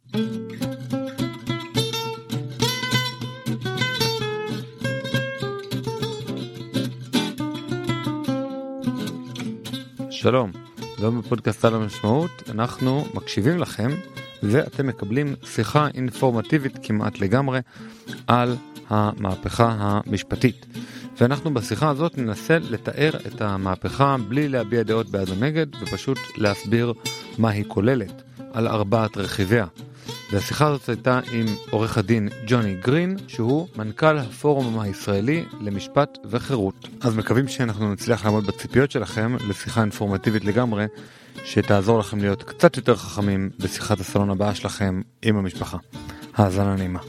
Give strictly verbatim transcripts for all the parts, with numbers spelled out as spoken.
שלום, היום בפודקאסט על המשמעות אנחנו מקשיבים לכם ואתם מקבלים שיחה אינפורמטיבית כמעט לגמרי על המהפכה המשפטית. ואנחנו בשיחה הזאת ננסה לתאר את המהפכה בלי להביע דעות בעד או נגד ופשוט להסביר מה היא כוללת על ארבעת רכיביה. והשיחה הזאת הייתה עם עורך הדין ג'וני גרין, שהוא מנכ"ל הפורום הישראלי למשפט וחירות. אז מקווים שאנחנו נצליח לעמוד בציפיות שלכם לשיחה אינפורמטיבית לגמרי, שתעזור לכם להיות קצת יותר חכמים בשיחת הסלון הבאה שלכם עם המשפחה. האזנה נעימה.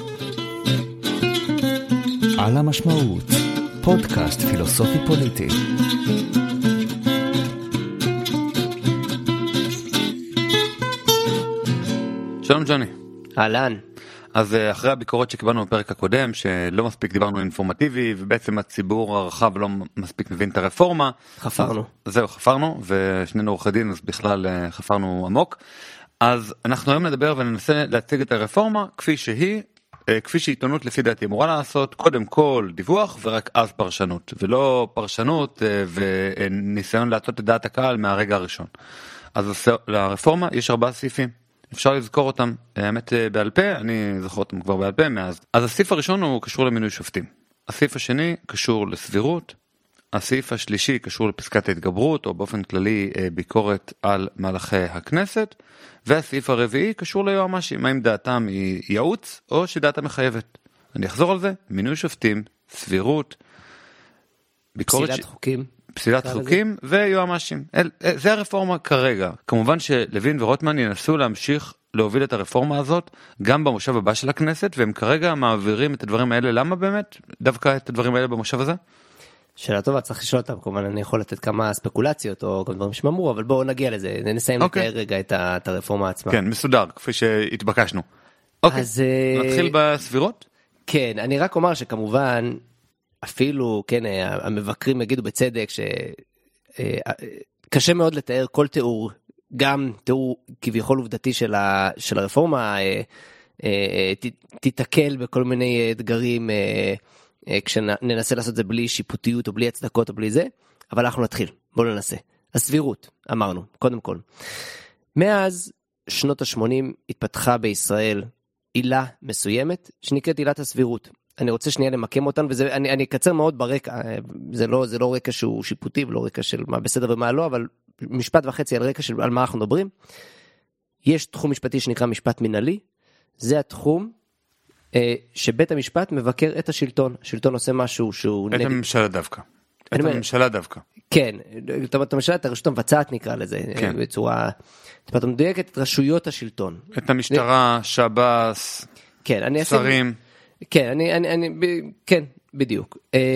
על המשמעות, פודקאסט פילוסופי פוליטי. שלום ג'וני. אהלן. אז אחרי הביקורות שקיבלנו בפרק הקודם, שלא מספיק דיברנו אינפורמטיבי, ובעצם הציבור הרחב לא מספיק מבין את הרפורמה. חפרנו. זהו, חפרנו, ושנינו עורכי דין, אז בכלל חפרנו עמוק. אז אנחנו היום נדבר וננסה להציג את הרפורמה כפי שהיא, כפי שעיתונות לפי דעתי אמורה לעשות, קודם כל דיווח ורק אז פרשנות, ולא פרשנות וניסיון לעשות את דעת הקהל מהרגע הראשון. אז לרפורמה יש ארבעה סעיפים. אפשר לזכור אותם, האמת בעל פה, אני זוכר אותם כבר בעל פה מאז. אז הסעיף הראשון הוא קשור למינוי שופטים. הסעיף השני קשור לסבירות. הסעיף השלישי קשור לפסקת ההתגברות, או באופן כללי ביקורת על מהלכי הכנסת. והסעיף הרביעי קשור ליועמ"שים, האם דעתם היא ייעוץ או שדעתם מחייבת. אני אחזור על זה, מינוי שופטים, סבירות, ביקורת... פסילת חוקים. פסילת חוקים ויועמ"שים. זה הרפורמה כרגע. כמובן שלוין ורוטמן ינסו להמשיך להוביל את הרפורמה הזאת גם במושב הבא של הכנסת, והם כרגע מעבירים את הדברים האלה. למה באמת דווקא את הדברים האלה במושב הזה? שאלה טובה, צריך לשאול אותם. כמובן אני יכול לתת כמה ספקולציות או גם דברים שמאמרו, אבל בואו נגיע לזה. נסיים לתאר רגע את הרפורמה עצמה. כן, מסודר, כפי שהתבקשנו. אוקיי, נתחיל בסבירות? כן, אני רק אומר שכמובן אפילו, כן, המבקרים יגידו בצדק שקשה מאוד לתאר כל תיאור, גם תיאור כביכול עובדתי של, ה, של הרפורמה, תתקל בכל מיני אתגרים, כשננסה לעשות זה בלי שיפוטיות או בלי הצדקות או בלי זה, אבל אנחנו נתחיל, בואו ננסה. הסבירות, אמרנו, קודם כל. מאז שנות ה-שמונים התפתחה בישראל עילה מסוימת, שנקראת עילת הסבירות. אני רוצה שנייה למקם אותן, וזה, אני, אני אקצר מאוד ברקע, זה לא, זה לא רקע שהוא שיפוטי, ולא רקע של מה בסדר ומה לא, אבל משפט וחצי על רקע של על מה אנחנו מדברים. יש תחום משפטי שנקרא משפט מנהלי, זה התחום אה, שבית המשפט מבקר את השלטון, השלטון עושה משהו שהוא... את נגד... הממשלה דווקא. את הממשלה דווקא. כן, את הממשלה, את הרשות המבצעת נקרא לזה, כן. בצורה, אתה מדויקת את רשויות השלטון. את המשטרה, אני... שב"ס, כן, אני שרים... אשים... כן, אני, אני, אני, ב, כן, בדיוק.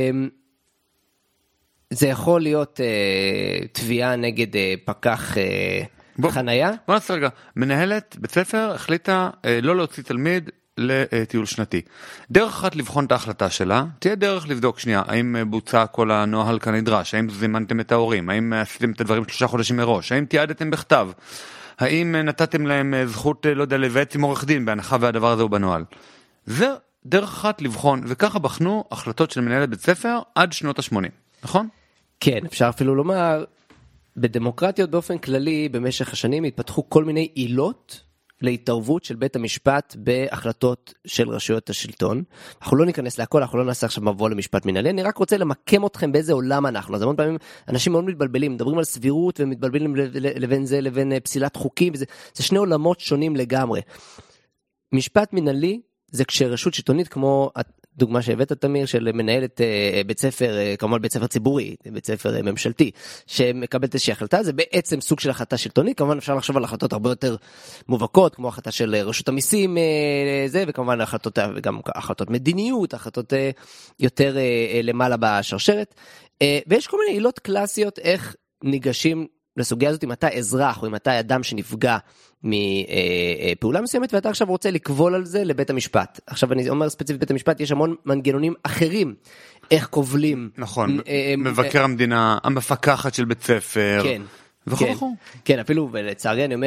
זה יכול להיות uh, תביעה נגד uh, פקח uh, בוא, חנייה. בוא נעשה רגע. מנהלת בית ספר החליטה uh, לא להוציא תלמיד לטיול שנתי. דרך אחת לבחון את ההחלטה שלה, תהיה דרך לבדוק שנייה, האם בוצע כל הנוהל כנדרש, האם זימנתם את ההורים, האם עשיתם את הדברים שלושה חודשים מראש, האם תיעדתם בכתב, האם נתתם להם זכות, לא יודע, לבית עם עורך דין, בהנחה והדבר הזה הוא בנוהל. זה דרך אחת לבחון, וככה בחנו החלטות של מנהלת בית ספר עד שנות ה-שמונים, נכון? כן, אפשר אפילו לומר, בדמוקרטיות באופן כללי, במשך השנים התפתחו כל מיני עילות להתערבות של בית המשפט בהחלטות של רשויות השלטון. אנחנו לא ניכנס להכל, אנחנו לא נעשה עכשיו מבוא למשפט מנהלי, אני רק רוצה למקם אתכם באיזה עולם אנחנו. אז המון פעמים אנשים מאוד מתבלבלים, מדברים על סבירות ומתבלבלים לבין זה, לבין פסילת חוקים, וזה, זה שני עולמות שונים לגמרי. משפט מנהלי זה כשרשות שלטונית, כמו הדוגמה שהבאת תמיר, של מנהלת בית ספר, כמובן בית ספר ציבורי, בית ספר ממשלתי, שמקבלת איזושהי החלטה, זה בעצם סוג של החלטה שלטונית, כמובן אפשר לחשוב על החלטות הרבה יותר מובהקות, כמו החלטה של רשות המיסים, זה, וכמובן החלטות, וגם החלטות מדיניות, החלטות יותר למעלה בשרשרת, ויש כל מיני עילות קלאסיות, איך ניגשים לסוגיה הזאת, אם אתה אזרח, או אם אתה אדם שנפגע מפעולה מסוימת, ואתה עכשיו רוצה לקבול על זה לבית המשפט. עכשיו אני אומר ספציפית בית המשפט, יש המון מנגנונים אחרים, איך קובלים. נכון, מבקר המדינה, המפקחת של בית ספר. כן, וכו' כן, וכו'. כן, אפילו, ולצערי אני אומר,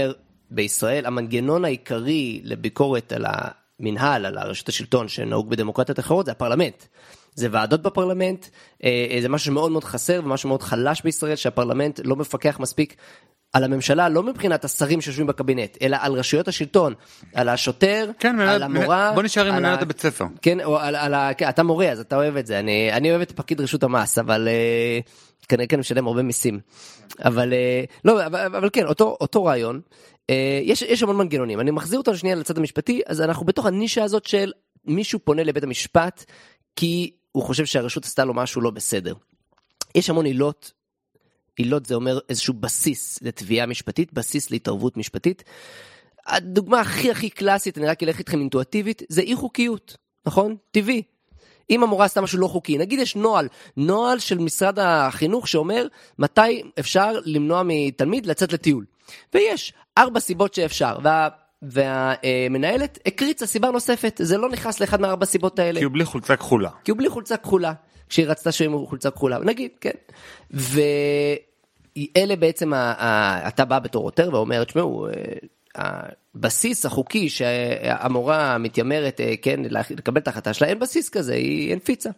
בישראל, המנגנון העיקרי לביקורת על המנהל, על הרשות השלטון שנהוג בדמוקרטיות אחרות, זה הפרלמנט. זה ועדות בפרלמנט, זה משהו מאוד מאוד חסר ומשהו מאוד חלש בישראל, שהפרלמנט לא מפקח מספיק על הממשלה, לא מבחינת השרים שיושבים בקבינט, אלא על רשויות השלטון, על השוטר, כן, על המורה. בוא נשאר עם מנהלת הבית ספר. כן, או על, על, על, אתה מורה, אז אתה אוהב את זה. אני, אני אוהב את פקיד רשות המס, אבל כנראה כן משלם הרבה מיסים. אבל, לא, אבל, אבל כן, אותו, אותו רעיון, יש, יש המון מנגנונים. אני מחזיר אותו שנייה לצד המשפטי, אז אנחנו בתוך הנישה הזאת של מישהו פונה לבית המשפט, כי הוא חושב שהרשות עשתה לו משהו לא בסדר. יש המון עילות, עילות זה אומר איזשהו בסיס לתביעה משפטית, בסיס להתערבות משפטית. הדוגמה הכי הכי קלאסית, אני רק אלך איתכם אינטואטיבית, זה אי חוקיות, נכון? טבעי. אם המורה עשתה משהו לא חוקי, נגיד יש נוהל, נוהל של משרד החינוך שאומר מתי אפשר למנוע מתלמיד לצאת לטיול. ויש ארבע סיבות שאפשר, וה... והמנהלת הקריצה סיבה נוספת, זה לא נכנס לאחד מהארבע סיבות האלה. כי הוא בלי חולצה כחולה. כי הוא בלי חולצה כחולה, כשהיא רצתה שהוא עם חולצה כחולה, נגיד, כן. ואלה בעצם, אתה בא בתור עותר ואומר, תשמעו, הבסיס החוקי שהמורה מתיימרת, כן, לקבל את ההחלטה שלה, אין בסיס כזה, היא הנפיצה.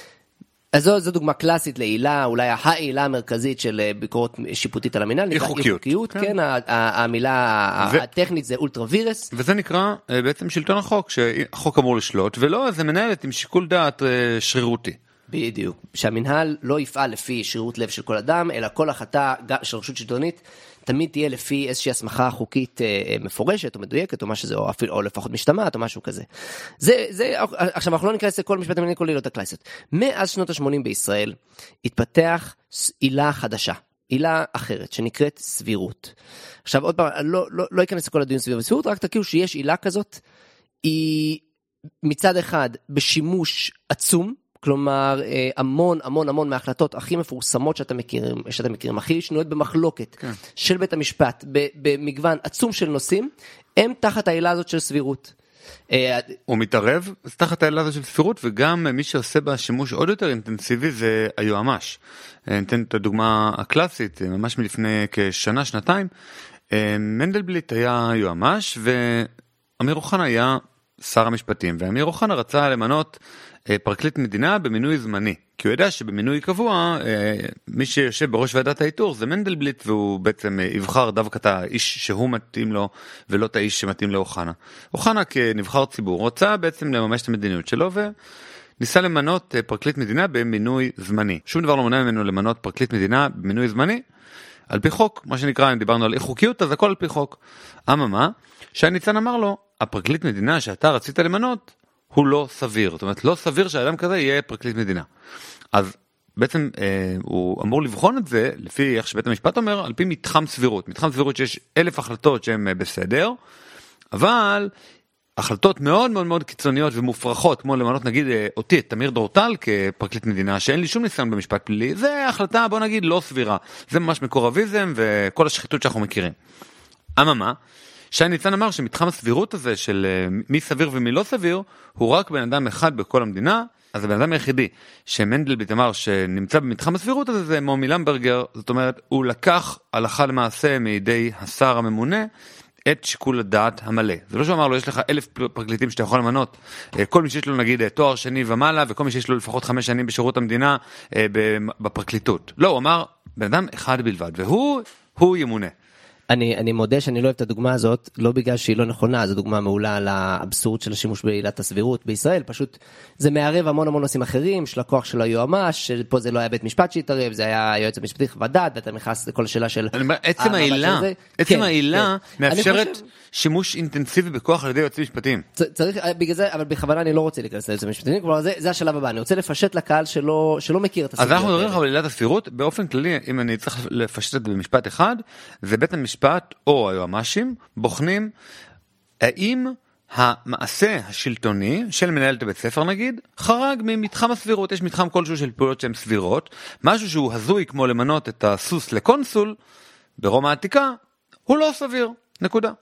אז זו, זו דוגמה קלאסית לעילה, אולי העילה המרכזית של ביקורת שיפוטית על המינהל. אי חוקיות. חוקיות, כן, המילה הטכנית זה אולטרה וירס. וזה נקרא בעצם שלטון החוק, שהחוק אמור לשלוט, ולא זה מנהלת עם שיקול דעת שרירותי. בדיוק, שהמנהל לא יפעל לפי שרירות לב של כל אדם, אלא כל החלטה של רשות שלטונית, תמיד תהיה לפי איזושהי הסמכה חוקית מפורשת או מדויקת או מה שזה, או אפילו, או לפחות משתמעת או משהו כזה. זה, זה, עכשיו אנחנו לא ניכנס לכל משפט המנהל, כל עילות הקלאסיות. מאז שנות ה-שמונים בישראל התפתח עילה חדשה, עילה אחרת, שנקראת סבירות. עכשיו עוד פעם, לא, לא, לא ייכנס לכל הדיון סבירות וסבירות, רק תכירו שיש עילה כזאת, היא מצד אחד בשימוש עצום, כלומר, המון, המון, המון מההחלטות הכי מפורסמות שאתם מכירים, שאתם מכירים, הכי שנויות במחלוקת כן. של בית המשפט, במגוון עצום של נושאים, הם תחת העילה הזאת של סבירות. הוא מתערב תחת העילה הזאת של סבירות, וגם מי שעושה בה שימוש עוד יותר אינטנסיבי זה היועמ"ש. ניתן את הדוגמה הקלאסית, ממש מלפני כשנה, שנתיים, מנדלבליט היה יועמ"ש, ואמיר אוחנה היה שר המשפטים, ואמיר אוחנה רצה למנות פרקליט מדינה במינוי זמני, כי הוא ידע שבמינוי קבוע, מי שיושב בראש ועדת האיתור זה מנדלבליט, והוא בעצם יבחר דווקא את האיש שהוא מתאים לו, ולא את האיש שמתאים לאוחנה. אוחנה כנבחר ציבור רוצה בעצם לממש את המדיניות שלו, וניסה למנות פרקליט מדינה במינוי זמני. שום דבר לא מונע ממנו למנות פרקליט מדינה במינוי זמני, על פי חוק, מה שנקרא, אם דיברנו על אי חוקיות, אז הכל על פי חוק. אממה, שי ניצן אמר לו, הפרקליט מדינה שאתה רצית למנות, הוא לא סביר. זאת אומרת, לא סביר שהאדם כזה יהיה פרקליט מדינה. אז בעצם אה, הוא אמור לבחון את זה, לפי איך שבית המשפט אומר, על פי מתחם סבירות. מתחם סבירות שיש אלף החלטות שהן בסדר, אבל החלטות מאוד מאוד מאוד קיצוניות ומופרכות, כמו למנות נגיד אותי, את תמיר דורטל כפרקליט מדינה, שאין לי שום ניסיון במשפט פלילי, זה החלטה, בוא נגיד, לא סבירה. זה ממש מקורביזם וכל השחיתות שאנחנו מכירים. אממה, שי ניצן אמר שמתחם הסבירות הזה של מי סביר ומי לא סביר, הוא רק בן אדם אחד בכל המדינה, אז הבן אדם היחידי שמנדלבליט אמר שנמצא במתחם הסבירות הזה, זה מומי למברגר, זאת אומרת, הוא לקח הלכה למעשה מידי השר הממונה, את שיקול הדעת המלא. זה לא שהוא אמר לו, יש לך אלף פרקליטים שאתה יכול למנות, כל מי שיש לו נגיד תואר שני ומעלה, וכל מי שיש לו לפחות חמש שנים בשירות המדינה בפרקליטות. לא, הוא אמר, בן אדם אחד בלבד, והוא, הוא ימונה. אני, אני מודה שאני לא אוהב את הדוגמה הזאת, לא בגלל שהיא לא נכונה, זו דוגמה מעולה על האבסורד של השימוש בעילת הסבירות בישראל, פשוט זה מערב המון המון נושאים אחרים, של הכוח של היועמ"ש, שפה זה לא היה בית משפט שהתערב, זה היה היועץ המשפטי חוות דעת, ואתה נכנס לכל השאלה של... עצם העילה, עצם העילה מאפשרת שימוש אינטנסיבי בכוח על ידי יועצים משפטיים. צריך, בגלל זה, אבל בכוונה אני לא רוצה להיכנס ליועצים משפטיים, כלומר זה, זה השלב הבא, אני רוצה לפשט לקהל שלא, שלא מכיר את הסבירות. אז אנחנו מדברים על עילת הסבירות, באופן כללי, אם אני צריך לפשט את זה במשפט אחד, זה בית המשפט או היועמ"שים בוחנים האם המעשה השלטוני של מנהלת בית ספר נגיד חרג ממתחם הסבירות. יש מתחם כלשהו של פעולות שהן סבירות, משהו שהוא הזוי כמו למנות את הסוס לקונסול ברומא העתיקה, הוא לא סביר, נקודה.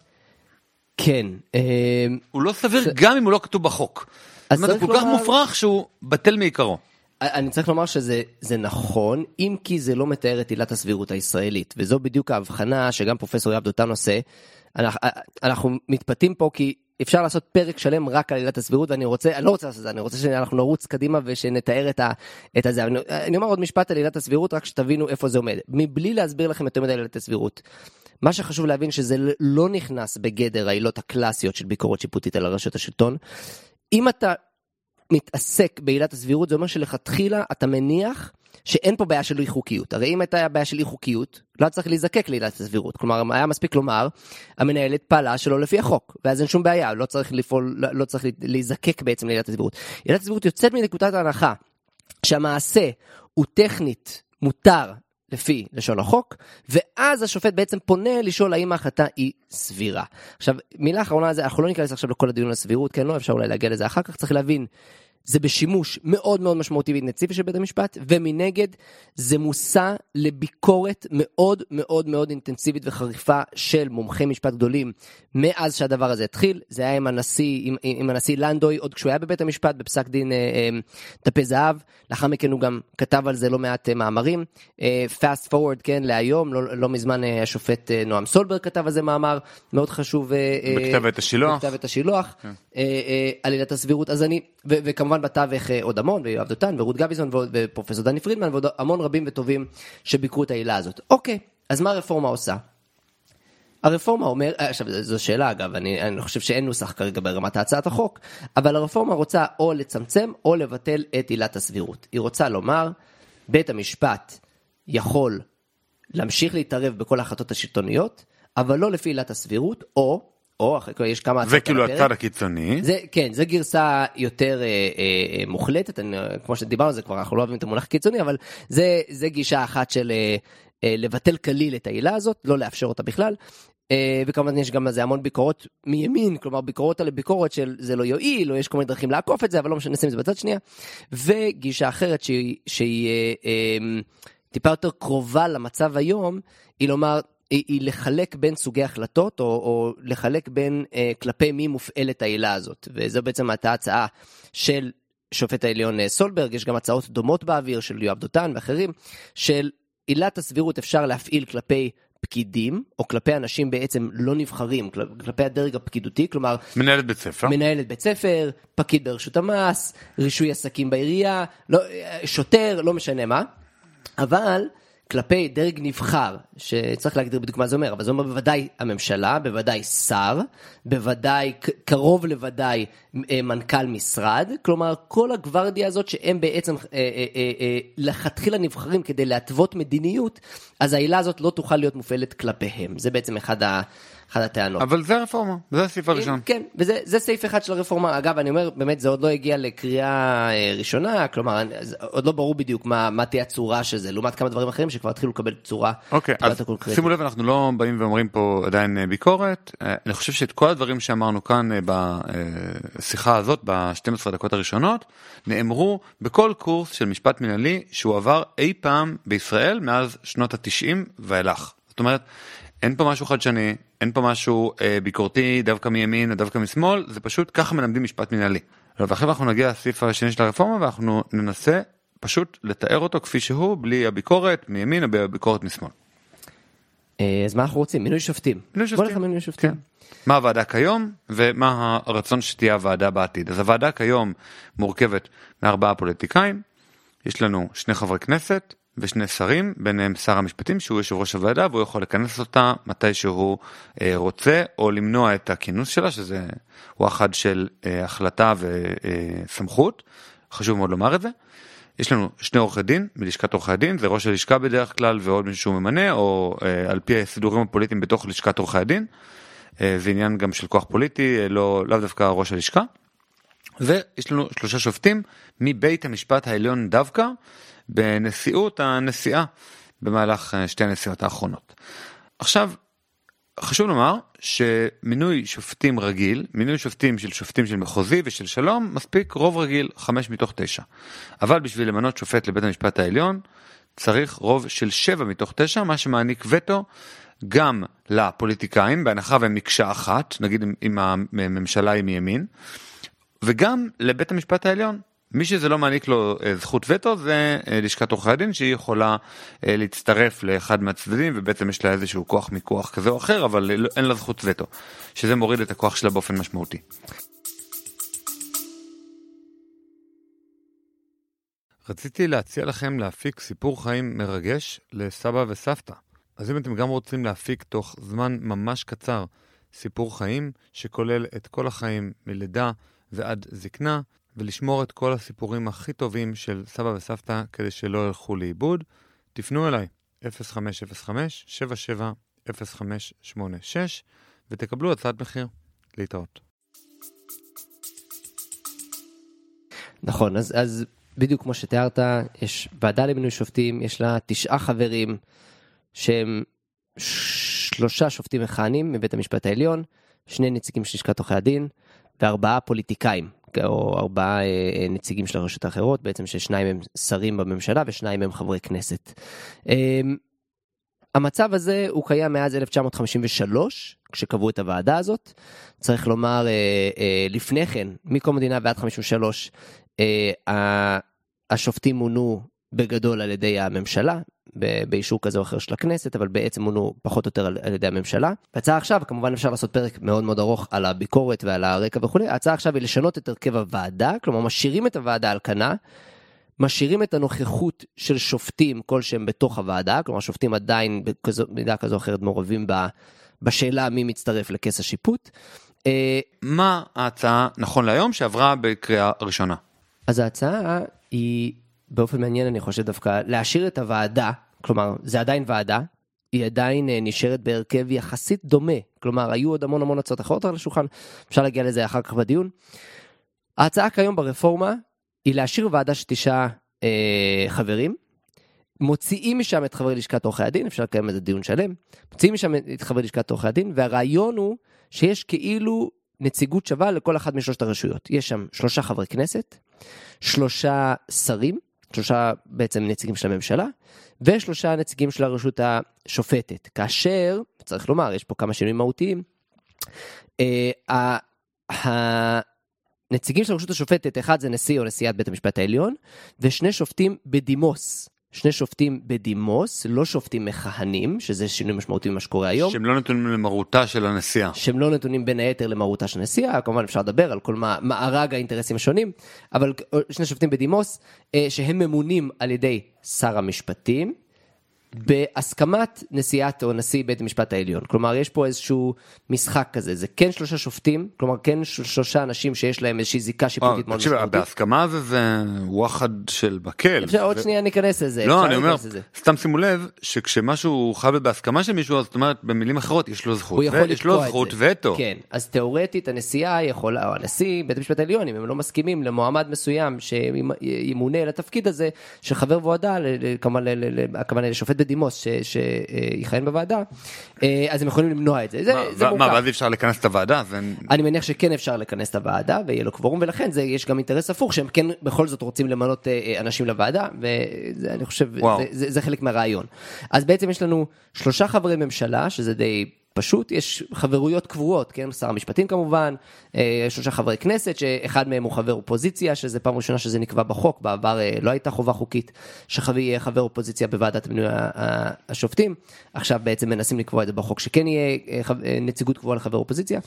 כן, הוא לא סביר גם אם הוא לא כתוב בחוק. זאת אומרת, הוא כל כך מופרך שהוא בטל מעיקרו. אני צריך לומר שזה זה נכון, אם כי זה לא מתאר את עילת הסבירות הישראלית, וזו בדיוק ההבחנה שגם פרופסור יעבד דותן עושה, אנחנו, אנחנו מתפתים פה כי אפשר לעשות פרק שלם רק על עילת הסבירות, ואני רוצה, אני לא רוצה לעשות את זה, אני רוצה שאנחנו נרוץ קדימה ושנתאר את, ה, את הזה. אני, אני אומר עוד משפט על עילת הסבירות, רק שתבינו איפה זה עומד. מבלי להסביר לכם יותר מדי על עילת הסבירות. מה שחשוב להבין שזה לא נכנס בגדר העילות הקלאסיות של ביקורת שיפוטית על הרשות השלטון. אם אתה מתעסק בעילת הסבירות, זה אומר שלכתחילה אתה מניח שאין פה בעיה של אי חוקיות. הרי אם הייתה בעיה של אי חוקיות, לא צריך להיזקק לעילת הסבירות. כלומר, היה מספיק לומר, המנהלת פעלה שלא לפי החוק, ואז אין שום בעיה, לא צריך לפעול, לא צריך להיזקק בעצם לעילת הסבירות. עילת הסבירות יוצאת מנקודת ההנחה, שהמעשה הוא טכנית מותר לפי לשון החוק, ואז השופט בעצם פונה לשאול האם ההחלטה היא סבירה. עכשיו, מילה אחרונה הזה, אנחנו לא ניכנס עכשיו לכל הדיון הסבירות, כן, לא אפשר אולי להגיע לזה אחר כך, צריך להבין, זה בשימוש מאוד מאוד משמעותי ואינטנסיבי של בית המשפט, ומנגד זה מושא לביקורת מאוד מאוד מאוד אינטנסיבית וחריפה של מומחי משפט גדולים, מאז שהדבר הזה התחיל. זה היה עם הנשיא, עם, עם הנשיא לנדוי, עוד כשהוא היה בבית המשפט, בפסק דין אה, אה, דפי זהב, לאחר מכן הוא גם כתב על זה לא מעט אה, מאמרים, אה, fast forward, כן, להיום, לא, לא מזמן אה, השופט אה, נועם סולברג כתב על זה מאמר, מאוד חשוב, אה, בכתבת השילוח, בכתבת השילוח, כן. אה, אה, על עילת הסבירות, אז אני, ו, וכמובן בתווך עוד המון, ויואב דותן, ורות גביזון, ופרופסור דני פרידמן, ועוד המון רבים וטובים שביקרו את העילה הזאת. אוקיי, אז מה הרפורמה עושה? הרפורמה אומר, עכשיו זו שאלה אגב, אני, אני חושב שאין נוסח כרגע ברמת הצעת החוק, אבל הרפורמה רוצה או לצמצם או לבטל את עילת הסבירות. היא רוצה לומר, בית המשפט יכול להמשיך להתערב בכל ההחלטות השלטוניות, אבל לא לפי עילת הסבירות, או או, יש כמה הצעות. זה כאילו הצד הקיצוני. זה, כן, זה גרסה יותר אה, אה, מוחלטת, אני, כמו שדיברנו, זה כבר, אנחנו לא אוהבים את המונח קיצוני, אבל זה, זה גישה אחת של אה, אה, לבטל כליל את העילה הזאת, לא לאפשר אותה בכלל, אה, וכמובן יש גם לזה המון ביקורות מימין, כלומר ביקורות על ביקורת של זה לא יועיל, או יש כל מיני דרכים לעקוף את זה, אבל לא משנה, נשים את זה בצד שנייה, וגישה אחרת שהיא, שהיא אה, אה, טיפה יותר קרובה למצב היום, היא לומר, היא, היא לחלק בין סוגי החלטות, או, או לחלק בין אה, כלפי מי מופעלת העילה הזאת. וזו בעצם הייתה הצעה של שופט העליון סולברג, יש גם הצעות דומות באוויר של יואב דותן ואחרים, של עילת הסבירות אפשר להפעיל כלפי פקידים, או כלפי אנשים בעצם לא נבחרים, כלפי הדרג הפקידותי, כלומר... מנהלת בית ספר. מנהלת בית ספר, פקיד ברשות המס, רישוי עסקים בעירייה, לא, שוטר, לא משנה מה. אבל... כלפי דרג נבחר, שצריך להגדיר בדיוק מה זה אומר, אבל זה אומר בוודאי הממשלה, בוודאי שר, בוודאי, קרוב לוודאי מנכ"ל משרד, כלומר כל הגוורדיה הזאת שהם בעצם אה, אה, אה, אה, לכתחילה נבחרים כדי להתוות מדיניות, אז העילה הזאת לא תוכל להיות מופעלת כלפיהם, זה בעצם אחד ה... אחד הטענות. אבל זה הרפורמה, זה הסעיף הראשון. כן, וזה זה סעיף אחד של הרפורמה. אגב, אני אומר, באמת, זה עוד לא הגיע לקריאה ראשונה, כלומר, עוד לא ברור בדיוק מה, מה תהיה הצורה של זה, לעומת כמה דברים אחרים שכבר התחילו לקבל צורה. אוקיי, אז שימו לב, אנחנו לא באים ואומרים פה עדיין ביקורת. אני חושב שאת כל הדברים שאמרנו כאן בשיחה הזאת, ב-שתים עשרה דקות הראשונות, נאמרו בכל קורס של משפט מנהלי שהוא עבר אי פעם בישראל מאז שנות ה-תשעים ואילך. זאת אומרת, אין פה משהו חדשני, אין פה משהו אה, ביקורתי דווקא מימין או דווקא משמאל, זה פשוט ככה מלמדים משפט מנהלי. ואחרי אנחנו נגיע לסעיף השני של הרפורמה, ואנחנו ננסה פשוט לתאר אותו כפי שהוא, בלי הביקורת מימין או בביקורת משמאל. אז מה אנחנו רוצים? מינוי שופטים. מינוי שופטים. בוא לך מינוי שופטים. כן. מה הוועדה כיום, ומה הרצון שתהיה הוועדה בעתיד. אז הוועדה כיום מורכבת מארבעה פוליטיקאים, יש לנו שני חברי כנסת, ושני שרים, ביניהם שר המשפטים, שהוא יושב ראש הוועדה, והוא יכול לכנס אותה מתי שהוא אה, רוצה, או למנוע את הכינוס שלה, שזה הוא אחד של אה, החלטה וסמכות, חשוב מאוד לומר את זה. יש לנו שני עורכי דין, מלשכת עורכי הדין, זה ראש הלשכה בדרך כלל, ועוד מישהו שהוא ממנה, או אה, על פי הסידורים הפוליטיים בתוך לשכת עורכי הדין, אה, זה עניין גם של כוח פוליטי, אה, לא, לא דווקא ראש הלשכה. ויש לנו שלושה שופטים, מבית המשפט העליון דווקא, בנשיאות הנשיאה במהלך שתי הנשיאות האחרונות. עכשיו, חשוב לומר שמינוי שופטים רגיל, מינוי שופטים של שופטים של מחוזי ושל שלום, מספיק רוב רגיל, חמש מתוך תשע. אבל בשביל למנות שופט לבית המשפט העליון, צריך רוב של שבע מתוך תשע, מה שמעניק וטו גם לפוליטיקאים, בהנחה והם מקשה אחת, נגיד אם הממשלה היא מימין, וגם לבית המשפט העליון, מי שזה לא מעניק לו זכות וטו זה לשכת עורכי הדין, שהיא יכולה להצטרף לאחד מהצדדים, ובעצם יש לה איזשהו כוח מיקוח כזה או אחר, אבל אין לה זכות וטו, שזה מוריד את הכוח שלה באופן משמעותי. רציתי להציע לכם להפיק סיפור חיים מרגש לסבא וסבתא. אז אם אתם גם רוצים להפיק תוך זמן ממש קצר סיפור חיים שכולל את כל החיים מלידה ועד זקנה, ולשמור את כל הסיפורים הכי טובים של סבא וסבתא כדי שלא ילכו לאיבוד, תפנו אליי אפס חמש אפס חמש שבע שבע אפס חמש שמונה שש ותקבלו הצעת מחיר. להתראות. נכון, אז, אז בדיוק כמו שתיארת, יש ועדה למינוי שופטים, יש לה תשעה חברים שהם שלושה שופטים מכהנים מבית המשפט העליון, שני נציגים של לשכת עורכי הדין, וארבעה פוליטיקאים, או ארבעה אה, נציגים של הרשות האחרות, בעצם ששניים הם שרים בממשלה ושניים הם חברי כנסת. אה, המצב הזה הוא קיים מאז אלף תשע מאות חמישים ושלוש, כשקבעו את הוועדה הזאת. צריך לומר, אה, אה, לפני כן, מקום המדינה ועד חמישים ושלוש, אה, השופטים מונו בגדול על ידי הממשלה, באישור כזה או אחר של הכנסת, אבל בעצם מונו פחות או יותר על, על ידי הממשלה. ההצעה עכשיו, כמובן אפשר לעשות פרק מאוד מאוד ארוך על הביקורת ועל הרקע וכו'. ההצעה עכשיו היא לשנות את הרכב הוועדה, כלומר משאירים את הוועדה על כנה, משאירים את הנוכחות של שופטים כלשהם בתוך הוועדה, כלומר שופטים עדיין במידה כזו או אחרת מעורבים בשאלה מי מצטרף לכס השיפוט. מה ההצעה נכון להיום שעברה בקריאה ראשונה? אז ההצעה היא באופן מעניין, אני חושב דווקא להשאיר את הוועדה, כלומר זה עדיין ועדה, היא עדיין נשארת בהרכב יחסית דומה, כלומר היו עוד המון המון הצעות אחרות על השולחן, אפשר להגיע לזה אחר כך בדיון. ההצעה כיום ברפורמה היא להשאיר ועדה של תשעה אה, חברים, מוציאים משם את חברי לשכת עורכי הדין, אפשר לקיים איזה דיון שלם, מוציאים משם את חברי לשכת עורכי הדין, והרעיון הוא שיש כאילו נציגות שווה לכל אחת משלושת הרשויות. יש שם שלושה חברי כנסת, שלושה שרים, שלושה בעצם נציגים של הממשלה, ושלושה נציגים של הרשות השופטת. כאשר, צריך לומר, יש פה כמה שינויים מהותיים, הנציגים של הרשות השופטת, אחד זה נשיא או נשיאת בית המשפט העליון, ושני שופטים בדימוס. שני שופטים בדימוס, לא שופטים מכהנים, שזה שינוי משמעותי ממה שקורה היום. שהם לא נתונים למרותה של הנשיאה. שהם לא נתונים בין היתר למרותה של הנשיאה, כמובן אפשר לדבר על כל מארג האינטרסים השונים, אבל שני שופטים בדימוס, שהם ממונים על ידי שר המשפטים, בהסכמת נשיאת או נשיא בית המשפט העליון. כלומר, יש פה איזשהו משחק כזה. זה כן שלושה שופטים, כלומר, כן שלושה אנשים שיש להם איזושהי זיקה שיפוטית מאוד משמעותית. בהסכמה הזה זה וואחד של בקל. אפשר עוד שנייה ניכנס לזה. לא, אני אומר, סתם שימו לב, שכשמשהו חייב בהסכמה של מישהו, זאת אומרת, במילים אחרות, יש לו זכות. יש לו זכות וטו. כן, אז תיאורטית, הנשיאה יכולה, או הנשיא, בית המשפט העליון, אם הם לא מסכימים למועמד מסוים שימונה לתפקיד הזה, שחבר ועדה, כמובן לשופט בדימוס שיכהן בוועדה, אז הם יכולים למנוע את זה. זה מה, ואז אפשר לכנס את הוועדה? אני מניח שכן אפשר לכנס את הוועדה, ויהיה לו קוורום, ולכן יש גם אינטרס הפוך, שהם כן בכל זאת רוצים למנות אנשים לוועדה, ואני חושב, זה חלק מהרעיון. אז בעצם יש לנו שלושה חברי ממשלה, שזה די פשוט, יש חברויות קבועות, כן, שר המשפטים כמובן, שלושה חברי כנסת, שאחד מהם הוא חבר אופוזיציה, שזה פעם ראשונה שזה נקבע בחוק, בעבר לא הייתה חובה חוקית שחבר יהיה חבר אופוזיציה בוועדת מינוי השופטים, עכשיו בעצם מנסים לקבוע את זה בחוק, שכן יהיה נציגות קבועה לחבר אופוזיציה,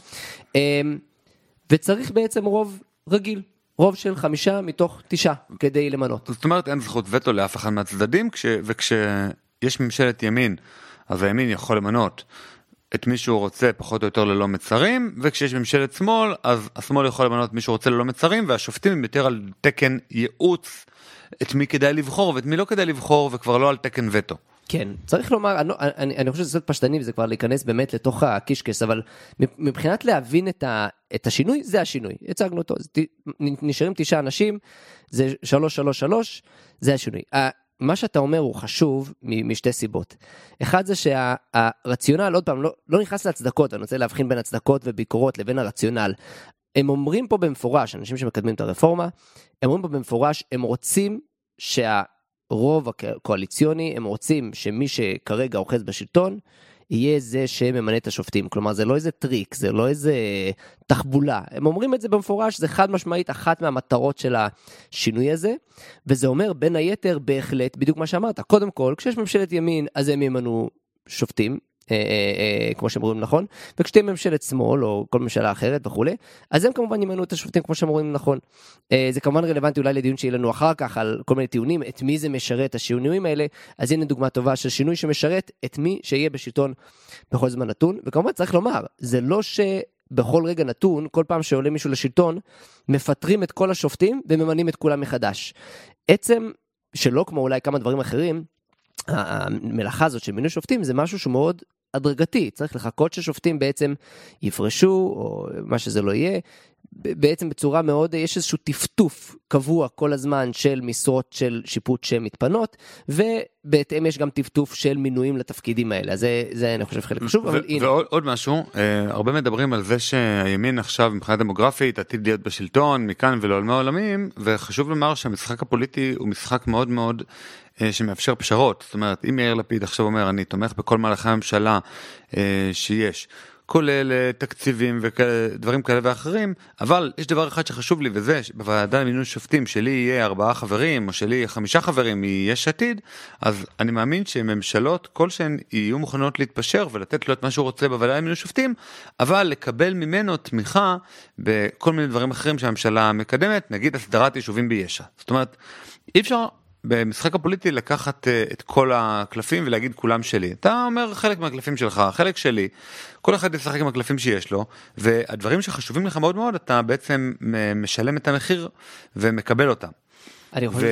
וצריך בעצם רוב רגיל, רוב של חמישה מתוך תשעה, כדי למנות. זאת אומרת, אין זכות וטו לאף אחד מהצדדים, וכשיש ממשלת ימין, אז הימין יכול למנות את מי שהוא רוצה פחות או יותר ללא מצרים, וכשיש ממשלת שמאל, אז השמאל יכול למנות מי שהוא רוצה ללא מצרים, והשופטים הם יותר על תקן ייעוץ, את מי כדאי לבחור ואת מי לא כדאי לבחור, וכבר לא על תקן וטו. כן, צריך לומר, אני, אני, אני חושב שזה קצת פשטני, וזה כבר להיכנס באמת לתוך הקישקס, אבל מבחינת להבין את, ה, את השינוי, זה השינוי. הצגנו אותו, נשארים תשעה אנשים, זה שלוש, שלוש, שלוש, זה השינוי. מה שאתה אומר הוא חשוב משתי סיבות. אחד זה שהרציונל, עוד פעם, לא, לא נכנס להצדקות, אני רוצה להבחין בין הצדקות וביקורות לבין הרציונל. הם אומרים פה במפורש, אנשים שמקדמים את הרפורמה, הם אומרים פה במפורש, הם רוצים שהרוב הקואליציוני, הם רוצים שמי שכרגע אוחז בשלטון, יהיה זה שממנה את השופטים. כלומר, זה לא איזה טריק, זה לא איזה תחבולה. הם אומרים את זה במפורש, זה חד משמעית אחת מהמטרות של השינוי הזה, וזה אומר בין היתר בהחלט, בדיוק מה שאמרת, קודם כל, כשיש ממשלת ימין, אז הם ימנו שופטים, אה, אה, אה, כמו שהם רואים נכון, וכשתהיה ממשלת שמאל, או כל ממשלה אחרת וכו', אז הם כמובן ימנו את השופטים כמו שהם רואים נכון. אה, זה כמובן רלוונטי אולי לדיון שיהיה לנו אחר כך, על כל מיני טיעונים, את מי זה משרת השינויים האלה, אז הנה דוגמה טובה של שינוי שמשרת את מי שיהיה בשלטון בכל זמן נתון, וכמובן צריך לומר, זה לא ש... בכל רגע נתון, כל פעם שעולה מישהו לשלטון, מפטרים את כל השופטים וממנים את כולם מחדש. עצם שלא כמו אולי כמה דברים אחרים, המלאכה הזאת של מינוי שופטים זה משהו שהוא מאוד הדרגתי, צריך לחכות ששופטים בעצם יפרשו, או מה שזה לא יהיה, בעצם בצורה מאוד, יש איזשהו טפטוף קבוע כל הזמן של משרות של שיפוט שמתפנות, ובהתאם יש גם טפטוף של מינויים לתפקידים האלה, אז זה, זה אני חושב חלק חשוב, אבל הנה. ועוד עוד משהו, הרבה מדברים על זה שהימין עכשיו מבחינה דמוגרפית עתיד להיות בשלטון, מכאן ולעולמי עולמים, וחשוב לומר שהמשחק הפוליטי הוא משחק מאוד מאוד שמאפשר פשרות, זאת אומרת, אם יאיר לפיד עכשיו אומר, אני תומך בכל מהלכי הממשלה שיש, כולל תקציבים ודברים כאלה ואחרים, אבל יש דבר אחד שחשוב לי, וזה בוועדה למינוי שופטים שלי יהיה ארבעה חברים, או שלי יהיה חמישה חברים מיש עתיד, אז אני מאמין שממשלות כלשהן יהיו מוכנות להתפשר ולתת לו את מה שהוא רוצה בוועדה למינוי שופטים, אבל לקבל ממנו תמיכה בכל מיני דברים אחרים שהממשלה מקדמת, נגיד הסדרת יישובים ביש"ע. זאת אומרת, אי אפשר במשחק הפוליטי לקחת את כל הקלפים ולהגיד כולם שלי. אתה אומר חלק מהקלפים שלך, חלק שלי, כל אחד ישחק עם הקלפים שיש לו, והדברים שחשובים לך מאוד מאוד, אתה בעצם משלם את המחיר ומקבל אותם. אני חושב